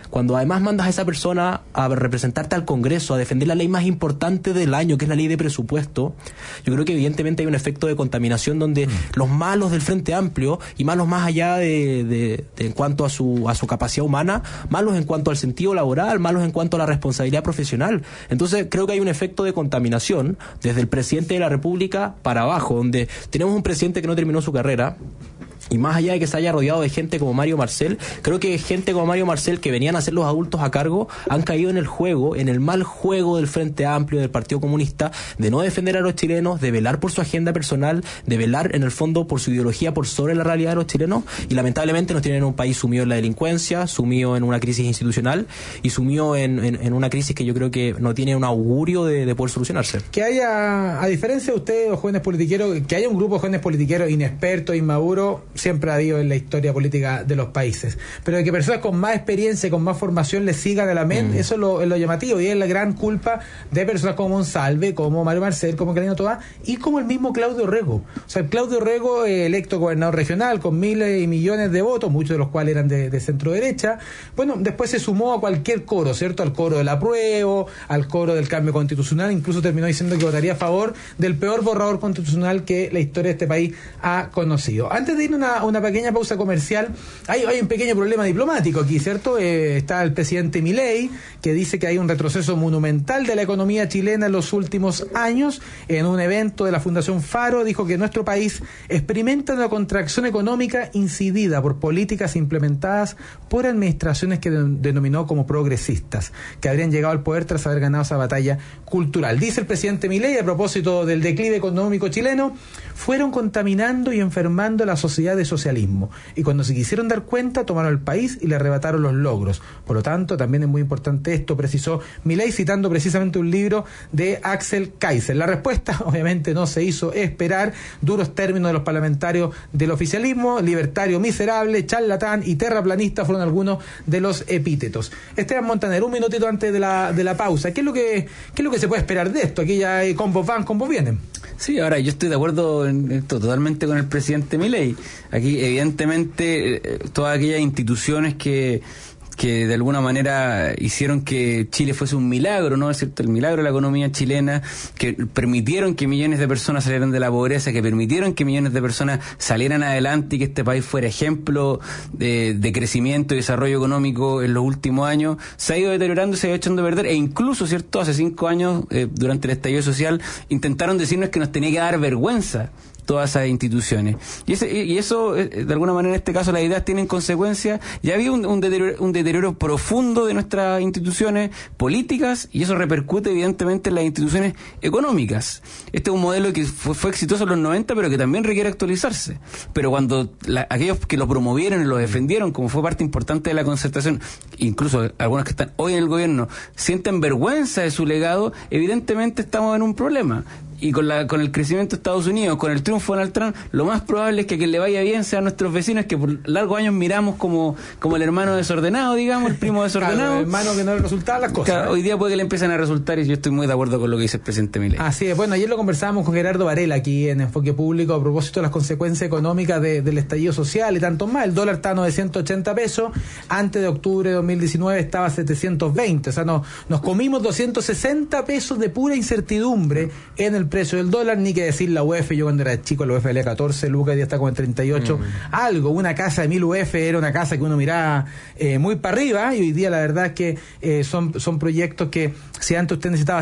cuando además mandas a esa persona a representarte al Congreso, a defender la ley más importante del año, que es la ley de presupuesto, yo creo que evidentemente hay un efecto de contaminación donde los malos del Frente Amplio, y malos más allá de en cuanto a su capacidad humana, malos en cuanto al sentido laboral, malos en cuanto a la responsabilidad profesional. Entonces creo que hay un efecto de contaminación desde el presidente de la República para abajo, donde tenemos un presidente que no terminó su carrera. Y más allá de que se haya rodeado de gente como Mario Marcel, creo que gente como Mario Marcel, que venían a ser los adultos a cargo, han caído en el juego, en el mal juego del Frente Amplio, del Partido Comunista, de no defender a los chilenos, de velar por su agenda personal, de velar en el fondo por su ideología por sobre la realidad de los chilenos, y lamentablemente nos tienen en un país sumido en la delincuencia, sumido en una crisis institucional y sumido en una crisis que yo creo que no tiene un augurio de poder solucionarse. Que haya, a diferencia de ustedes, los jóvenes politiqueros, que haya un grupo de jóvenes politiqueros inexpertos, inmaduros, siempre ha habido en la historia política de los países, pero de que personas con más experiencia y con más formación les sigan a la mente, eso es lo llamativo, y es la gran culpa de personas como Monsalve, como Mario Marcel, como Carolina Toá y como el mismo Claudio Rego. O sea, el Claudio Rego, electo gobernador regional con miles y millones de votos, muchos de los cuales eran de centro derecha, bueno, después se sumó a cualquier coro, ¿cierto? Al coro del apruebo, al coro del cambio constitucional, incluso terminó diciendo que votaría a favor del peor borrador constitucional que la historia de este país ha conocido. Antes de ir a una pequeña pausa comercial, hay un pequeño problema diplomático aquí, ¿cierto? Está el presidente Milei, que dice que hay un retroceso monumental de la economía chilena en los últimos años. En un evento de la Fundación Faro dijo que nuestro país experimenta una contracción económica incidida por políticas implementadas por administraciones que denominó como progresistas, que habrían llegado al poder tras haber ganado esa batalla cultural. Dice el presidente Milei, a propósito del declive económico chileno: fueron contaminando y enfermando la sociedad de socialismo, y cuando se quisieron dar cuenta tomaron el país y le arrebataron los logros. Por lo tanto, también es muy importante esto, precisó Milei, citando precisamente un libro de Axel Kaiser. La respuesta obviamente no se hizo esperar. Duros términos de los parlamentarios del oficialismo: libertario miserable, charlatán y terraplanista fueron algunos de los epítetos. Esteban Montaner, un minutito antes de la pausa, ¿qué es lo que se puede esperar de esto? Aquí ya hay combos van, combos vienen. Sí, ahora yo estoy de acuerdo en esto totalmente con el presidente Milei. Aquí evidentemente todas aquellas instituciones que de alguna manera hicieron que Chile fuese un milagro, ¿no? Es cierto, el milagro de la economía chilena, que permitieron que millones de personas salieran de la pobreza, que permitieron que millones de personas salieran adelante y que este país fuera ejemplo de crecimiento y desarrollo económico en los últimos años, se ha ido deteriorando y se ha ido echando a perder, e incluso, ¿cierto?, hace 5 años, durante el estallido social, intentaron decirnos que nos tenía que dar vergüenza todas esas instituciones. Y eso, de alguna manera, en este caso, las ideas tienen consecuencias. Ya había un deterioro profundo de nuestras instituciones políticas, y eso repercute evidentemente en las instituciones económicas. Este es un modelo que fue exitoso en los 90, pero que también requiere actualizarse. Pero cuando aquellos que lo promovieron y lo defendieron, como fue parte importante de la concertación, incluso algunos que están hoy en el gobierno, sienten vergüenza de su legado, evidentemente estamos en un problema. Y con el crecimiento de Estados Unidos, con el triunfo de Donald Trump, lo más probable es que a quien le vaya bien sean nuestros vecinos, que por largos años miramos como el hermano desordenado, digamos, el primo desordenado. Claro, el hermano que no le resultaban las cosas. Claro, hoy día puede que le empiecen a resultar, y yo estoy muy de acuerdo con lo que dice el presidente Milei. Así es. Bueno, ayer lo conversábamos con Gerardo Varela aquí en Enfoque Público a propósito de las consecuencias económicas del estallido social y tanto más. El dólar está a 980 pesos, antes de octubre de 2019 estaba a 720, o sea, nos comimos 260 pesos de pura incertidumbre en el precio del dólar. Ni que decir la UF, yo cuando era chico la UF valía 14 lucas, hoy día está como en 38 algo. Una casa de 1000 UF era una casa que uno miraba muy para arriba, y hoy día la verdad es que son proyectos que, si antes usted necesitaba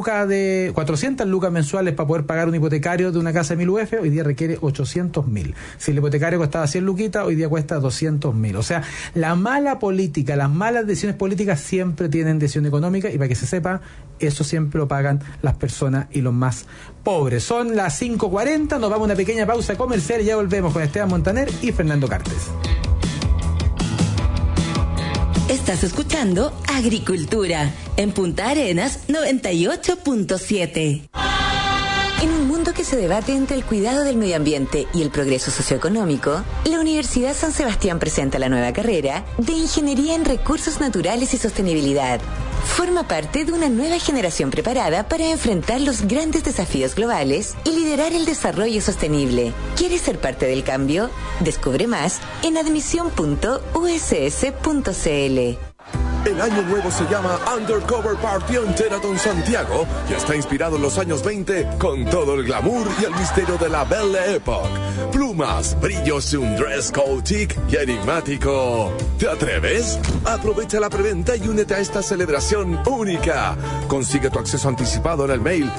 400 lucas mensuales para poder pagar un hipotecario de una casa de 1000 UF, hoy día requiere 800.000. Si el hipotecario costaba 100 luquitas, hoy día cuesta 200.000. O sea, la mala política, las malas decisiones políticas siempre tienen decisión económica, y para que se sepa, eso siempre lo pagan las personas y los más pobres. Son las 5:40, nos vamos a una pequeña pausa comercial y ya volvemos con Esteban Montaner y Fernando Cartes. Estás escuchando Agricultura en Punta Arenas 98.7. En un mundo que se debate entre el cuidado del medio ambiente y el progreso socioeconómico, la Universidad San Sebastián presenta la nueva carrera de Ingeniería en Recursos Naturales y Sostenibilidad. Forma parte de una nueva generación preparada para enfrentar los grandes desafíos globales y liderar el desarrollo sostenible. ¿Quieres ser parte del cambio? Descubre más en admisión.uss.cl. El año nuevo se llama Undercover Party en Sheraton Santiago y está inspirado en los años 20 con todo el glamour y el misterio de la Belle Époque. Plumas, brillos y un dress code chic y enigmático. ¿Te atreves? Aprovecha la preventa y únete a esta celebración única. Consigue tu acceso anticipado en el mail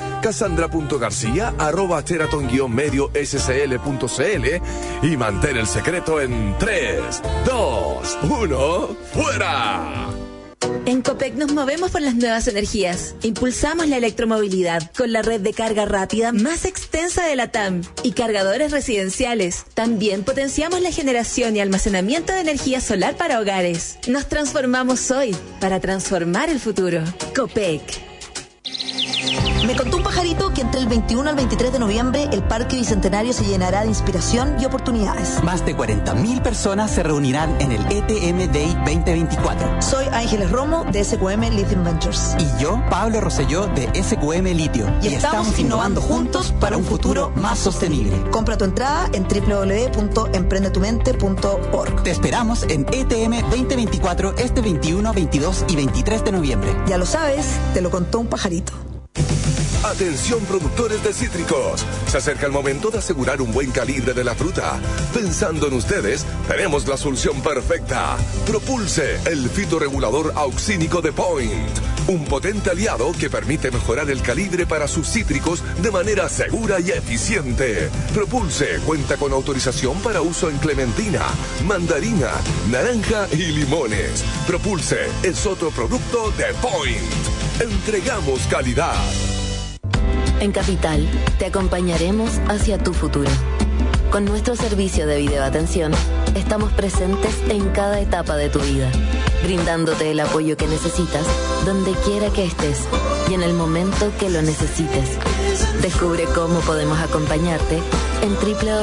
cassandra.garcia@sheraton-medio-scl.cl y mantén el secreto en 3, 2, 1, ¡fuera! En Copec nos movemos por las nuevas energías. Impulsamos la electromovilidad con la red de carga rápida más extensa de la TAM y cargadores residenciales. También potenciamos la generación y almacenamiento de energía solar para hogares. Nos transformamos hoy para transformar el futuro. Copec. Me contó un pajarito que entre el 21 al 23 de noviembre el Parque Bicentenario se llenará de inspiración y oportunidades. Más de 40.000 personas se reunirán en el ETM Day 2024. Soy Ángeles Romo de SQM Lithium Ventures. Y yo, Pablo Rosselló de SQM Litio. Y estamos innovando juntos para un futuro más sostenible. Compra tu entrada en www.emprendetumente.org. Te esperamos en ETM 2024 este 21, 22 y 23 de noviembre. Ya lo sabes, te lo contó un pajarito. Atención productores de cítricos, se acerca el momento de asegurar un buen calibre de la fruta. Pensando en ustedes, tenemos la solución perfecta. Propulse, el fitorregulador auxínico de Point. Un potente aliado que permite mejorar el calibre para sus cítricos de manera segura y eficiente. Propulse cuenta con autorización para uso en clementina, mandarina, naranja y limones. Propulse es otro producto de Point. Entregamos calidad. En Capital, te acompañaremos hacia tu futuro. Con nuestro servicio de videoatención, estamos presentes en cada etapa de tu vida, brindándote el apoyo que necesitas, donde quiera que estés y en el momento que lo necesites. Descubre cómo podemos acompañarte en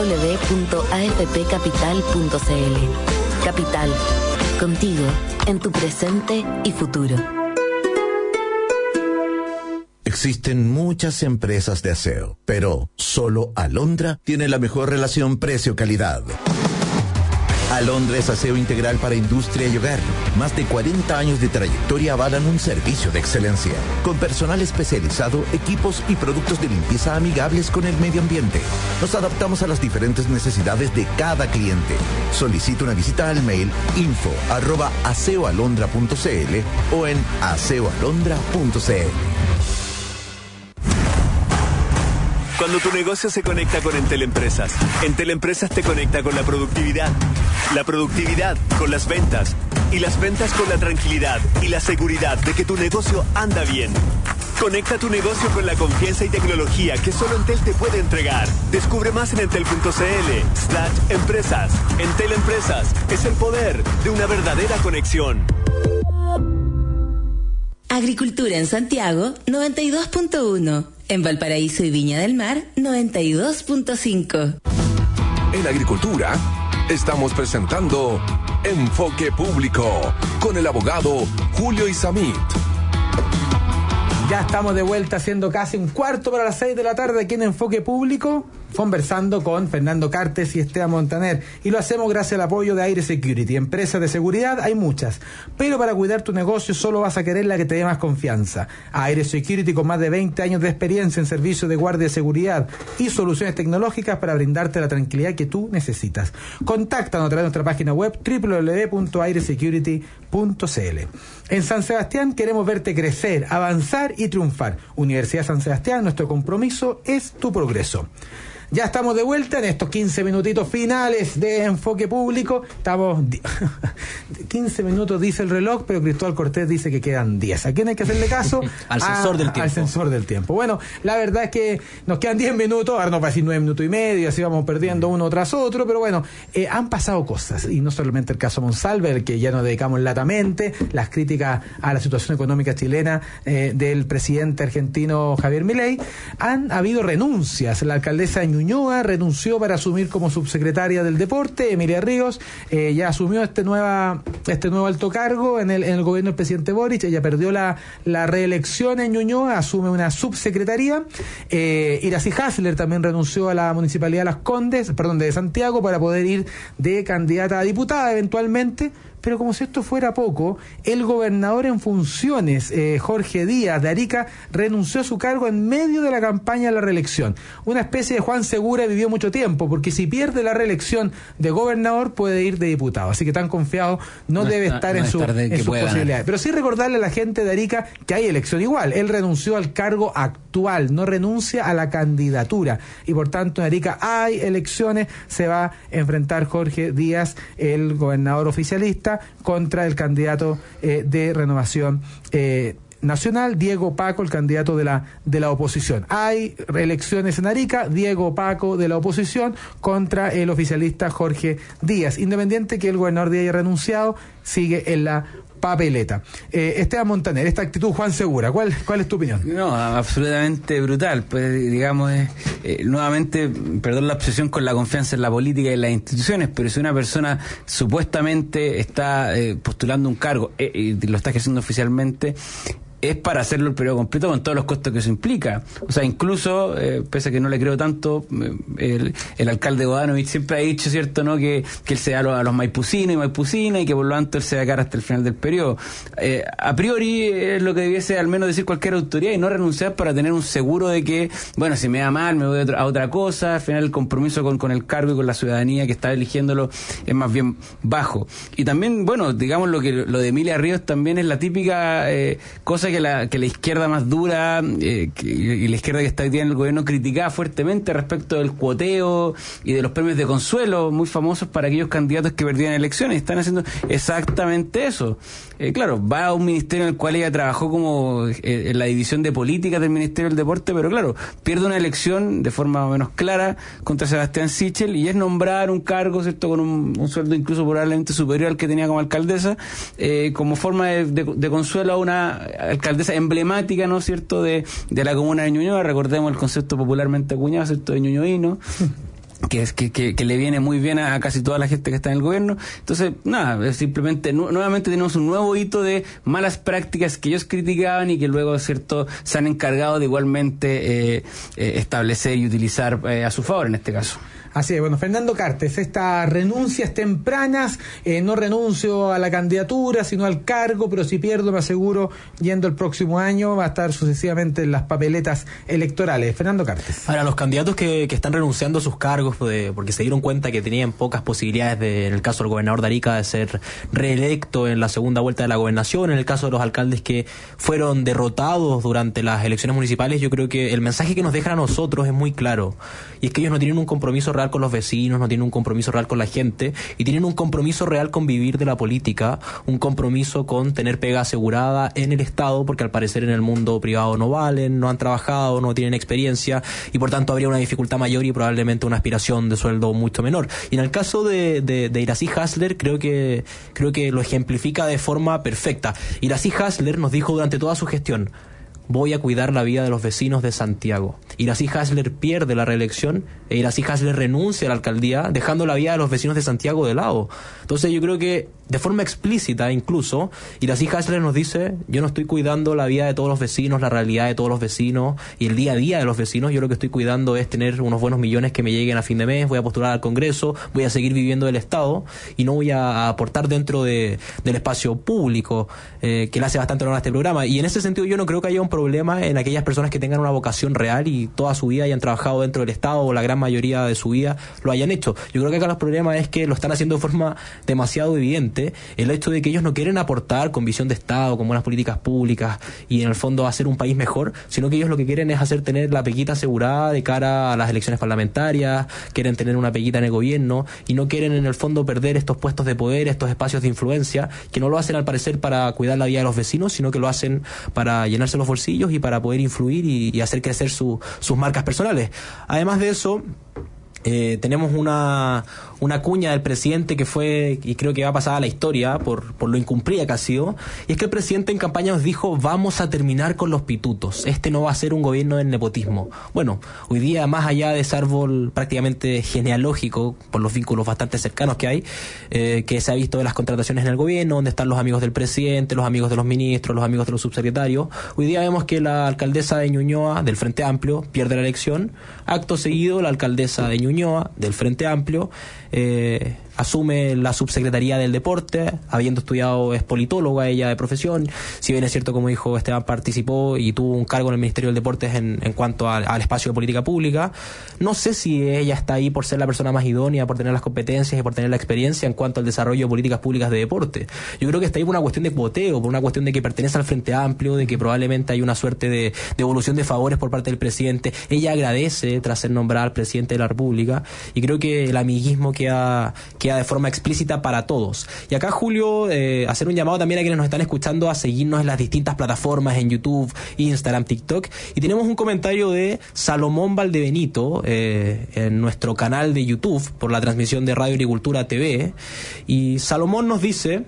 www.afpcapital.cl. Capital, contigo, en tu presente y futuro. Existen muchas empresas de aseo, pero solo Alondra tiene la mejor relación precio-calidad. Alondra es aseo integral para industria y hogar. Más de 40 años de trayectoria avalan un servicio de excelencia, con personal especializado, equipos y productos de limpieza amigables con el medio ambiente. Nos adaptamos a las diferentes necesidades de cada cliente. Solicita una visita al mail info@aseoalondra.cl o en aseoalondra.cl. Cuando tu negocio se conecta con Entel Empresas te conecta con la productividad con las ventas, y las ventas con la tranquilidad y la seguridad de que tu negocio anda bien. Conecta tu negocio con la confianza y tecnología que solo Entel te puede entregar. Descubre más en entel.cl/empresas. Entel Empresas es el poder de una verdadera conexión. Agricultura en Santiago, 92.1. En Valparaíso y Viña del Mar, 92.5. En Agricultura, estamos presentando Enfoque Público con el abogado Julio Isamit. Ya estamos de vuelta, siendo casi 5:45 de la tarde aquí en Enfoque Público, conversando con Fernando Cartes y Esteban Montaner. Y lo hacemos gracias al apoyo de Aire Security. Empresas de seguridad hay muchas, pero para cuidar tu negocio solo vas a querer la que te dé más confianza. Aire Security, con más de 20 años de experiencia en servicio de guardia de seguridad y soluciones tecnológicas para brindarte la tranquilidad que tú necesitas. Contáctanos a través de nuestra página web www.airesecurity.cl. En San Sebastián queremos verte crecer, avanzar y triunfar. Universidad San Sebastián, nuestro compromiso es tu progreso. Ya estamos de vuelta en estos 15 minutitos finales de Enfoque Público. Estamos 15 minutos dice el reloj, pero Cristóbal Cortés dice que quedan 10. ¿A quién hay que hacerle caso? Al sensor del tiempo. Al sensor del tiempo. Bueno, la verdad es que nos quedan 10 minutos, ahora nos va a decir 9 minutos y medio, así vamos perdiendo uno tras otro, pero bueno, han pasado cosas, y no solamente el caso Monsalve, al que ya nos dedicamos latamente, las críticas a la situación económica chilena del presidente argentino Javier Milei. Han habido renuncias. La alcaldesa Ñuñoa renunció para asumir como subsecretaria del deporte. Emilia Ríos ya asumió este nuevo alto cargo en el gobierno del presidente Boric. Ella perdió la reelección en Ñuñoa, asume una subsecretaría. Iracy Hasler también renunció a la municipalidad de Las Condes, de Santiago, para poder ir de candidata a diputada eventualmente, pero como si esto fuera poco, el gobernador en funciones, Jorge Díaz de Arica, renunció a su cargo en medio de la campaña de la reelección. Una especie de Juan Segura vivió mucho tiempo, porque si pierde la reelección de gobernador puede ir de diputado, así que tan confiado no debe estar en sus posibilidades. Pero sí recordarle a la gente de Arica que hay elección igual. Él renunció al cargo actual, no renuncia a la candidatura, y por tanto en Arica hay elecciones. Se va a enfrentar Jorge Díaz, el gobernador oficialista, contra el candidato de Renovación Nacional, Diego Paco, el candidato de la oposición. Hay elecciones en Arica, Diego Paco de la oposición contra el oficialista Jorge Díaz. Independiente que el gobernador Díaz haya renunciado, sigue en la papeleta. Esteban Montaner, esta actitud Juan Segura, ¿cuál es tu opinión? No, absolutamente brutal. Pues digamos, nuevamente, perdón la obsesión con la confianza en la política y en las instituciones, pero si una persona supuestamente está postulando un cargo y lo está ejerciendo oficialmente, es para hacerlo el periodo completo con todos los costos que eso implica. O sea, incluso, pese a que no le creo tanto, el alcalde Bodanovich siempre ha dicho, ¿cierto?, ¿no?, que él se da a los maipucinos y maipucinas y que por lo tanto él se va a quedar hasta el final del periodo. A priori es lo que debiese al menos decir cualquier autoridad, y no renunciar para tener un seguro de que, bueno, si me da mal me voy a otra cosa. Al final el compromiso con el cargo y con la ciudadanía que está eligiéndolo es más bien bajo. Y también, bueno, digamos lo de Emilia Ríos también es la típica cosa que la izquierda más dura y la izquierda que está hoy día en el gobierno criticaba fuertemente respecto del cuoteo y de los premios de consuelo muy famosos para aquellos candidatos que perdían elecciones. Están haciendo exactamente eso. Claro, va a un ministerio en el cual ella trabajó como en la división de políticas del Ministerio del Deporte, pero claro, pierde una elección de forma más o menos clara contra Sebastián Sichel y es nombrar un cargo, ¿cierto?, con un sueldo incluso probablemente superior al que tenía como alcaldesa, como forma de consuelo a una alcaldesa emblemática, ¿no es cierto?, de la comuna de Ñuñoa. Recordemos el concepto popularmente acuñado, ¿cierto?, de ñuñoíno, que le viene muy bien a casi toda la gente que está en el gobierno. Entonces, nada, simplemente nuevamente tenemos un nuevo hito de malas prácticas que ellos criticaban y que luego, ¿cierto?, se han encargado de igualmente establecer y utilizar a su favor en este caso. Así es, bueno, Fernando Cartes, estas renuncias tempranas, no renuncio a la candidatura, sino al cargo, pero si pierdo me aseguro, yendo el próximo año, va a estar sucesivamente en las papeletas electorales. Fernando Cartes. Ahora, los candidatos que están renunciando a sus cargos porque se dieron cuenta que tenían pocas posibilidades, en el caso del gobernador de Arica, de ser reelecto en la segunda vuelta de la gobernación, en el caso de los alcaldes que fueron derrotados durante las elecciones municipales, yo creo que el mensaje que nos dejan a nosotros es muy claro, y es que ellos no tienen un compromiso real con los vecinos, no tienen un compromiso real con la gente, y tienen un compromiso real con vivir de la política, un compromiso con tener pega asegurada en el Estado, porque al parecer en el mundo privado no valen, no han trabajado, no tienen experiencia, y por tanto habría una dificultad mayor y probablemente una aspiración de sueldo mucho menor. Y en el caso de Iracy Hasler, creo que lo ejemplifica de forma perfecta. Iracy Hasler nos dijo durante toda su gestión: voy a cuidar la vida de los vecinos de Santiago. Iracy Hasler pierde la reelección e Iracy Hasler renuncia a la alcaldía, dejando la vida de los vecinos de Santiago de lado. Entonces yo creo que de forma explícita incluso, Iracy Hasler nos dice: yo no estoy cuidando la vida de todos los vecinos, la realidad de todos los vecinos y el día a día de los vecinos. Yo lo que estoy cuidando es tener unos buenos millones que me lleguen a fin de mes, voy a postular al Congreso, voy a seguir viviendo del Estado y no voy a aportar dentro del espacio público, que le hace bastante honor a este programa. Y en ese sentido yo no creo que haya un problema en aquellas personas que tengan una vocación real y toda su vida hayan trabajado dentro del Estado, o la gran mayoría de su vida lo hayan hecho. Yo creo que acá los problemas es que lo están haciendo de forma demasiado evidente, el hecho de que ellos no quieren aportar con visión de Estado, con buenas políticas públicas y en el fondo hacer un país mejor, sino que ellos lo que quieren es tener la peguita asegurada de cara a las elecciones parlamentarias, quieren tener una peguita en el gobierno y no quieren en el fondo perder estos puestos de poder, estos espacios de influencia, que no lo hacen al parecer para cuidar la vida de los vecinos, sino que lo hacen para llenarse los bolsillos y para poder influir y hacer crecer sus marcas personales. Además de eso, tenemos una cuña del presidente que fue, y creo que va a pasar a la historia por lo incumplida que ha sido, y es que el presidente en campaña nos dijo: vamos a terminar con los pitutos, este no va a ser un gobierno del nepotismo. Bueno, hoy día, más allá de ese árbol prácticamente genealógico, por los vínculos bastante cercanos que hay, que se ha visto de las contrataciones en el gobierno, donde están los amigos del presidente, los amigos de los ministros, los amigos de los subsecretarios, hoy día vemos que la alcaldesa de Ñuñoa, del Frente Amplio, pierde la elección. Acto seguido, la alcaldesa de Ñuñoa Ñoa, del Frente Amplio, asume la subsecretaría del deporte, habiendo estudiado, es politóloga ella de profesión. Si bien es cierto, como dijo Esteban, participó y tuvo un cargo en el Ministerio del Deportes en cuanto al espacio de política pública. No sé si ella está ahí por ser la persona más idónea, por tener las competencias y por tener la experiencia en cuanto al desarrollo de políticas públicas de deporte. Yo creo que está ahí por una cuestión de cuoteo, por una cuestión de que pertenece al Frente Amplio, de que probablemente hay una suerte de devolución de favores por parte del presidente. Ella agradece tras ser nombrada al presidente de la República, y creo que el amiguismo queda de forma explícita para todos. Y acá, Julio, hacer un llamado también a quienes nos están escuchando a seguirnos en las distintas plataformas, en YouTube, Instagram, TikTok. Y tenemos un comentario de Salomón Valdebenito en nuestro canal de YouTube por la transmisión de Radio Agricultura TV. Y Salomón nos dice: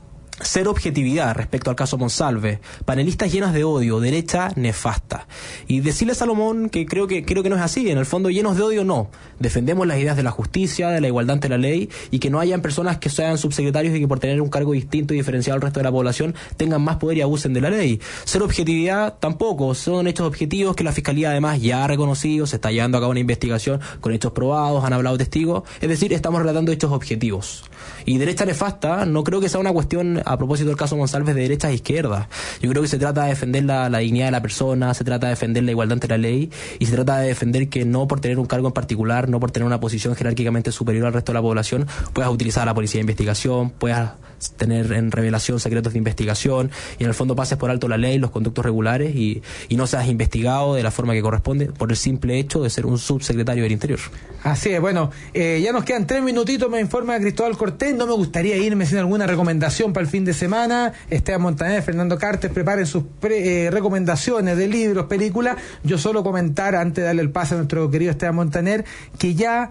cero objetividad respecto al caso Monsalve, panelistas llenas de odio, derecha nefasta. Y decirle a Salomón que creo que no es así. En el fondo, llenos de odio no. Defendemos las ideas de la justicia, de la igualdad ante la ley, y que no hayan personas que sean subsecretarios y que por tener un cargo distinto y diferenciado al resto de la población tengan más poder y abusen de la ley. Cero objetividad tampoco. Son hechos objetivos que la Fiscalía además ya ha reconocido. Se está llevando a cabo una investigación con hechos probados, han hablado testigos. Es decir, estamos relatando hechos objetivos. Y derecha nefasta no creo que sea una cuestión, a propósito del caso Monsalve, de derecha a izquierda. Yo creo que se trata de defender la dignidad de la persona, se trata de defender la igualdad ante la ley, y se trata de defender que no por tener un cargo en particular, no por tener una posición jerárquicamente superior al resto de la población, puedas utilizar a la policía de investigación, puedas tener en revelación secretos de investigación, y en el fondo pases por alto la ley, los conductos regulares, y no seas investigado de la forma que corresponde por el simple hecho de ser un subsecretario del Interior. Así es. Bueno, ya nos quedan 3 minutitos, me informa Cristóbal Cortés. No me gustaría irme sin alguna recomendación para el fin de semana. Esteban Montaner, Fernando Cartes, preparen sus recomendaciones de libros, películas. Yo solo comentar, antes de darle el pase a nuestro querido Esteban Montaner, que ya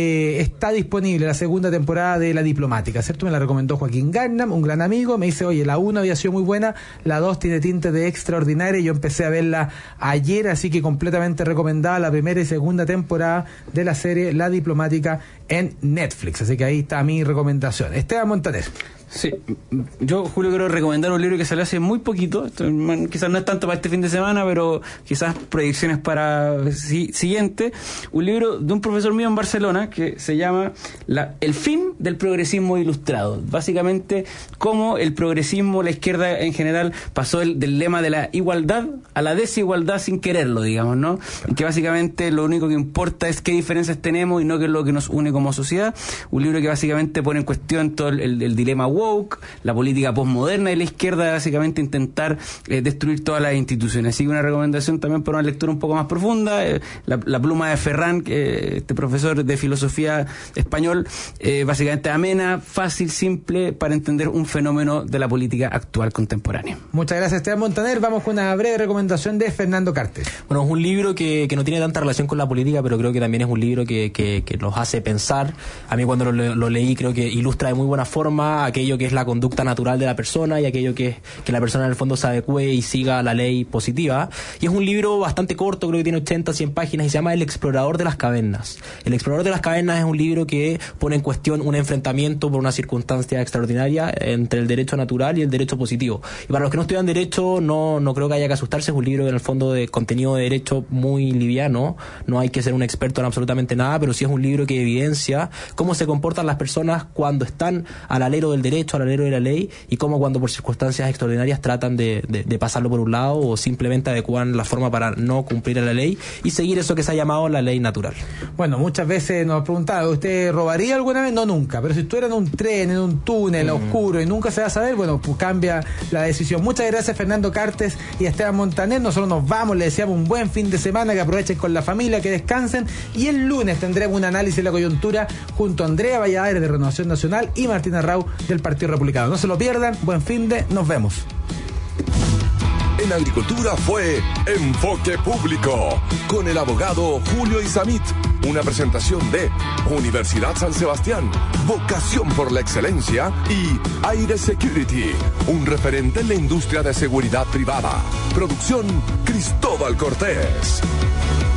está disponible la segunda temporada de La Diplomática, ¿cierto? Me la recomendó Joaquín Garnam, un gran amigo. Me dice: oye, la 1 había sido muy buena, la 2 tiene tinte de extraordinaria, y yo empecé a verla ayer, así que completamente recomendada la primera y segunda temporada de la serie La Diplomática en Netflix. Así que ahí está mi recomendación. Esteban Montaner. Sí, yo, Julio, quiero recomendar un libro que salió hace muy poquito. Esto, quizás no es tanto para este fin de semana, pero quizás proyecciones para siguiente. Un libro de un profesor mío en Barcelona que se llama El fin del progresismo ilustrado. Básicamente, cómo el progresismo, la izquierda en general, pasó del lema de la igualdad a la desigualdad sin quererlo, digamos, ¿no? Que básicamente lo único que importa es qué diferencias tenemos y no qué es lo que nos une como sociedad. Un libro que básicamente pone en cuestión todo el dilema woke, la política postmoderna de la izquierda, básicamente intentar destruir todas las instituciones. Así que una recomendación también para una lectura un poco más profunda, la pluma de Ferran, este profesor de filosofía español, básicamente amena, fácil, simple, para entender un fenómeno de la política actual contemporánea. Muchas gracias, Esteban Montaner. Vamos con una breve recomendación de Fernando Cartes. Bueno, es un libro que no tiene tanta relación con la política, pero creo que también es un libro que nos hace pensar. A mí, cuando lo leí, creo que ilustra de muy buena forma aquello que es la conducta natural de la persona y aquello que la persona en el fondo se adecue y siga la ley positiva. Y es un libro bastante corto, creo que tiene 80, 100 páginas, y se llama El Explorador de las Cavernas. El Explorador de las Cavernas es un libro que pone en cuestión un enfrentamiento por una circunstancia extraordinaria entre el derecho natural y el derecho positivo. Y para los que no estudian derecho, no creo que haya que asustarse. Es un libro en el fondo de contenido de derecho muy liviano. No hay que ser un experto en absolutamente nada, pero sí es un libro que evidencia cómo se comportan las personas cuando están al alero del derecho, al alero de la ley, y cómo cuando por circunstancias extraordinarias tratan de pasarlo por un lado, o simplemente adecuan la forma para no cumplir a la ley y seguir eso que se ha llamado la ley natural. Bueno, muchas veces nos preguntaba: ¿usted robaría alguna vez? No, nunca. Pero si estuviera en un tren, en un túnel oscuro y nunca se va a saber, bueno, pues cambia la decisión. Muchas gracias, Fernando Cartes y Esteban Montaner. Nosotros nos vamos, les deseamos un buen fin de semana, que aprovechen con la familia, que descansen, y el lunes tendremos un análisis de la coyuntura junto a Andrea Valladares de Renovación Nacional y Martina Rau del Partido Republicano. No se lo pierdan, buen fin de, nos vemos. En Agricultura fue Enfoque Público, con el abogado Julio Isamit. Una presentación de Universidad San Sebastián, vocación por la excelencia, y Aires Security, un referente en la industria de seguridad privada. Producción Cristóbal Cortés.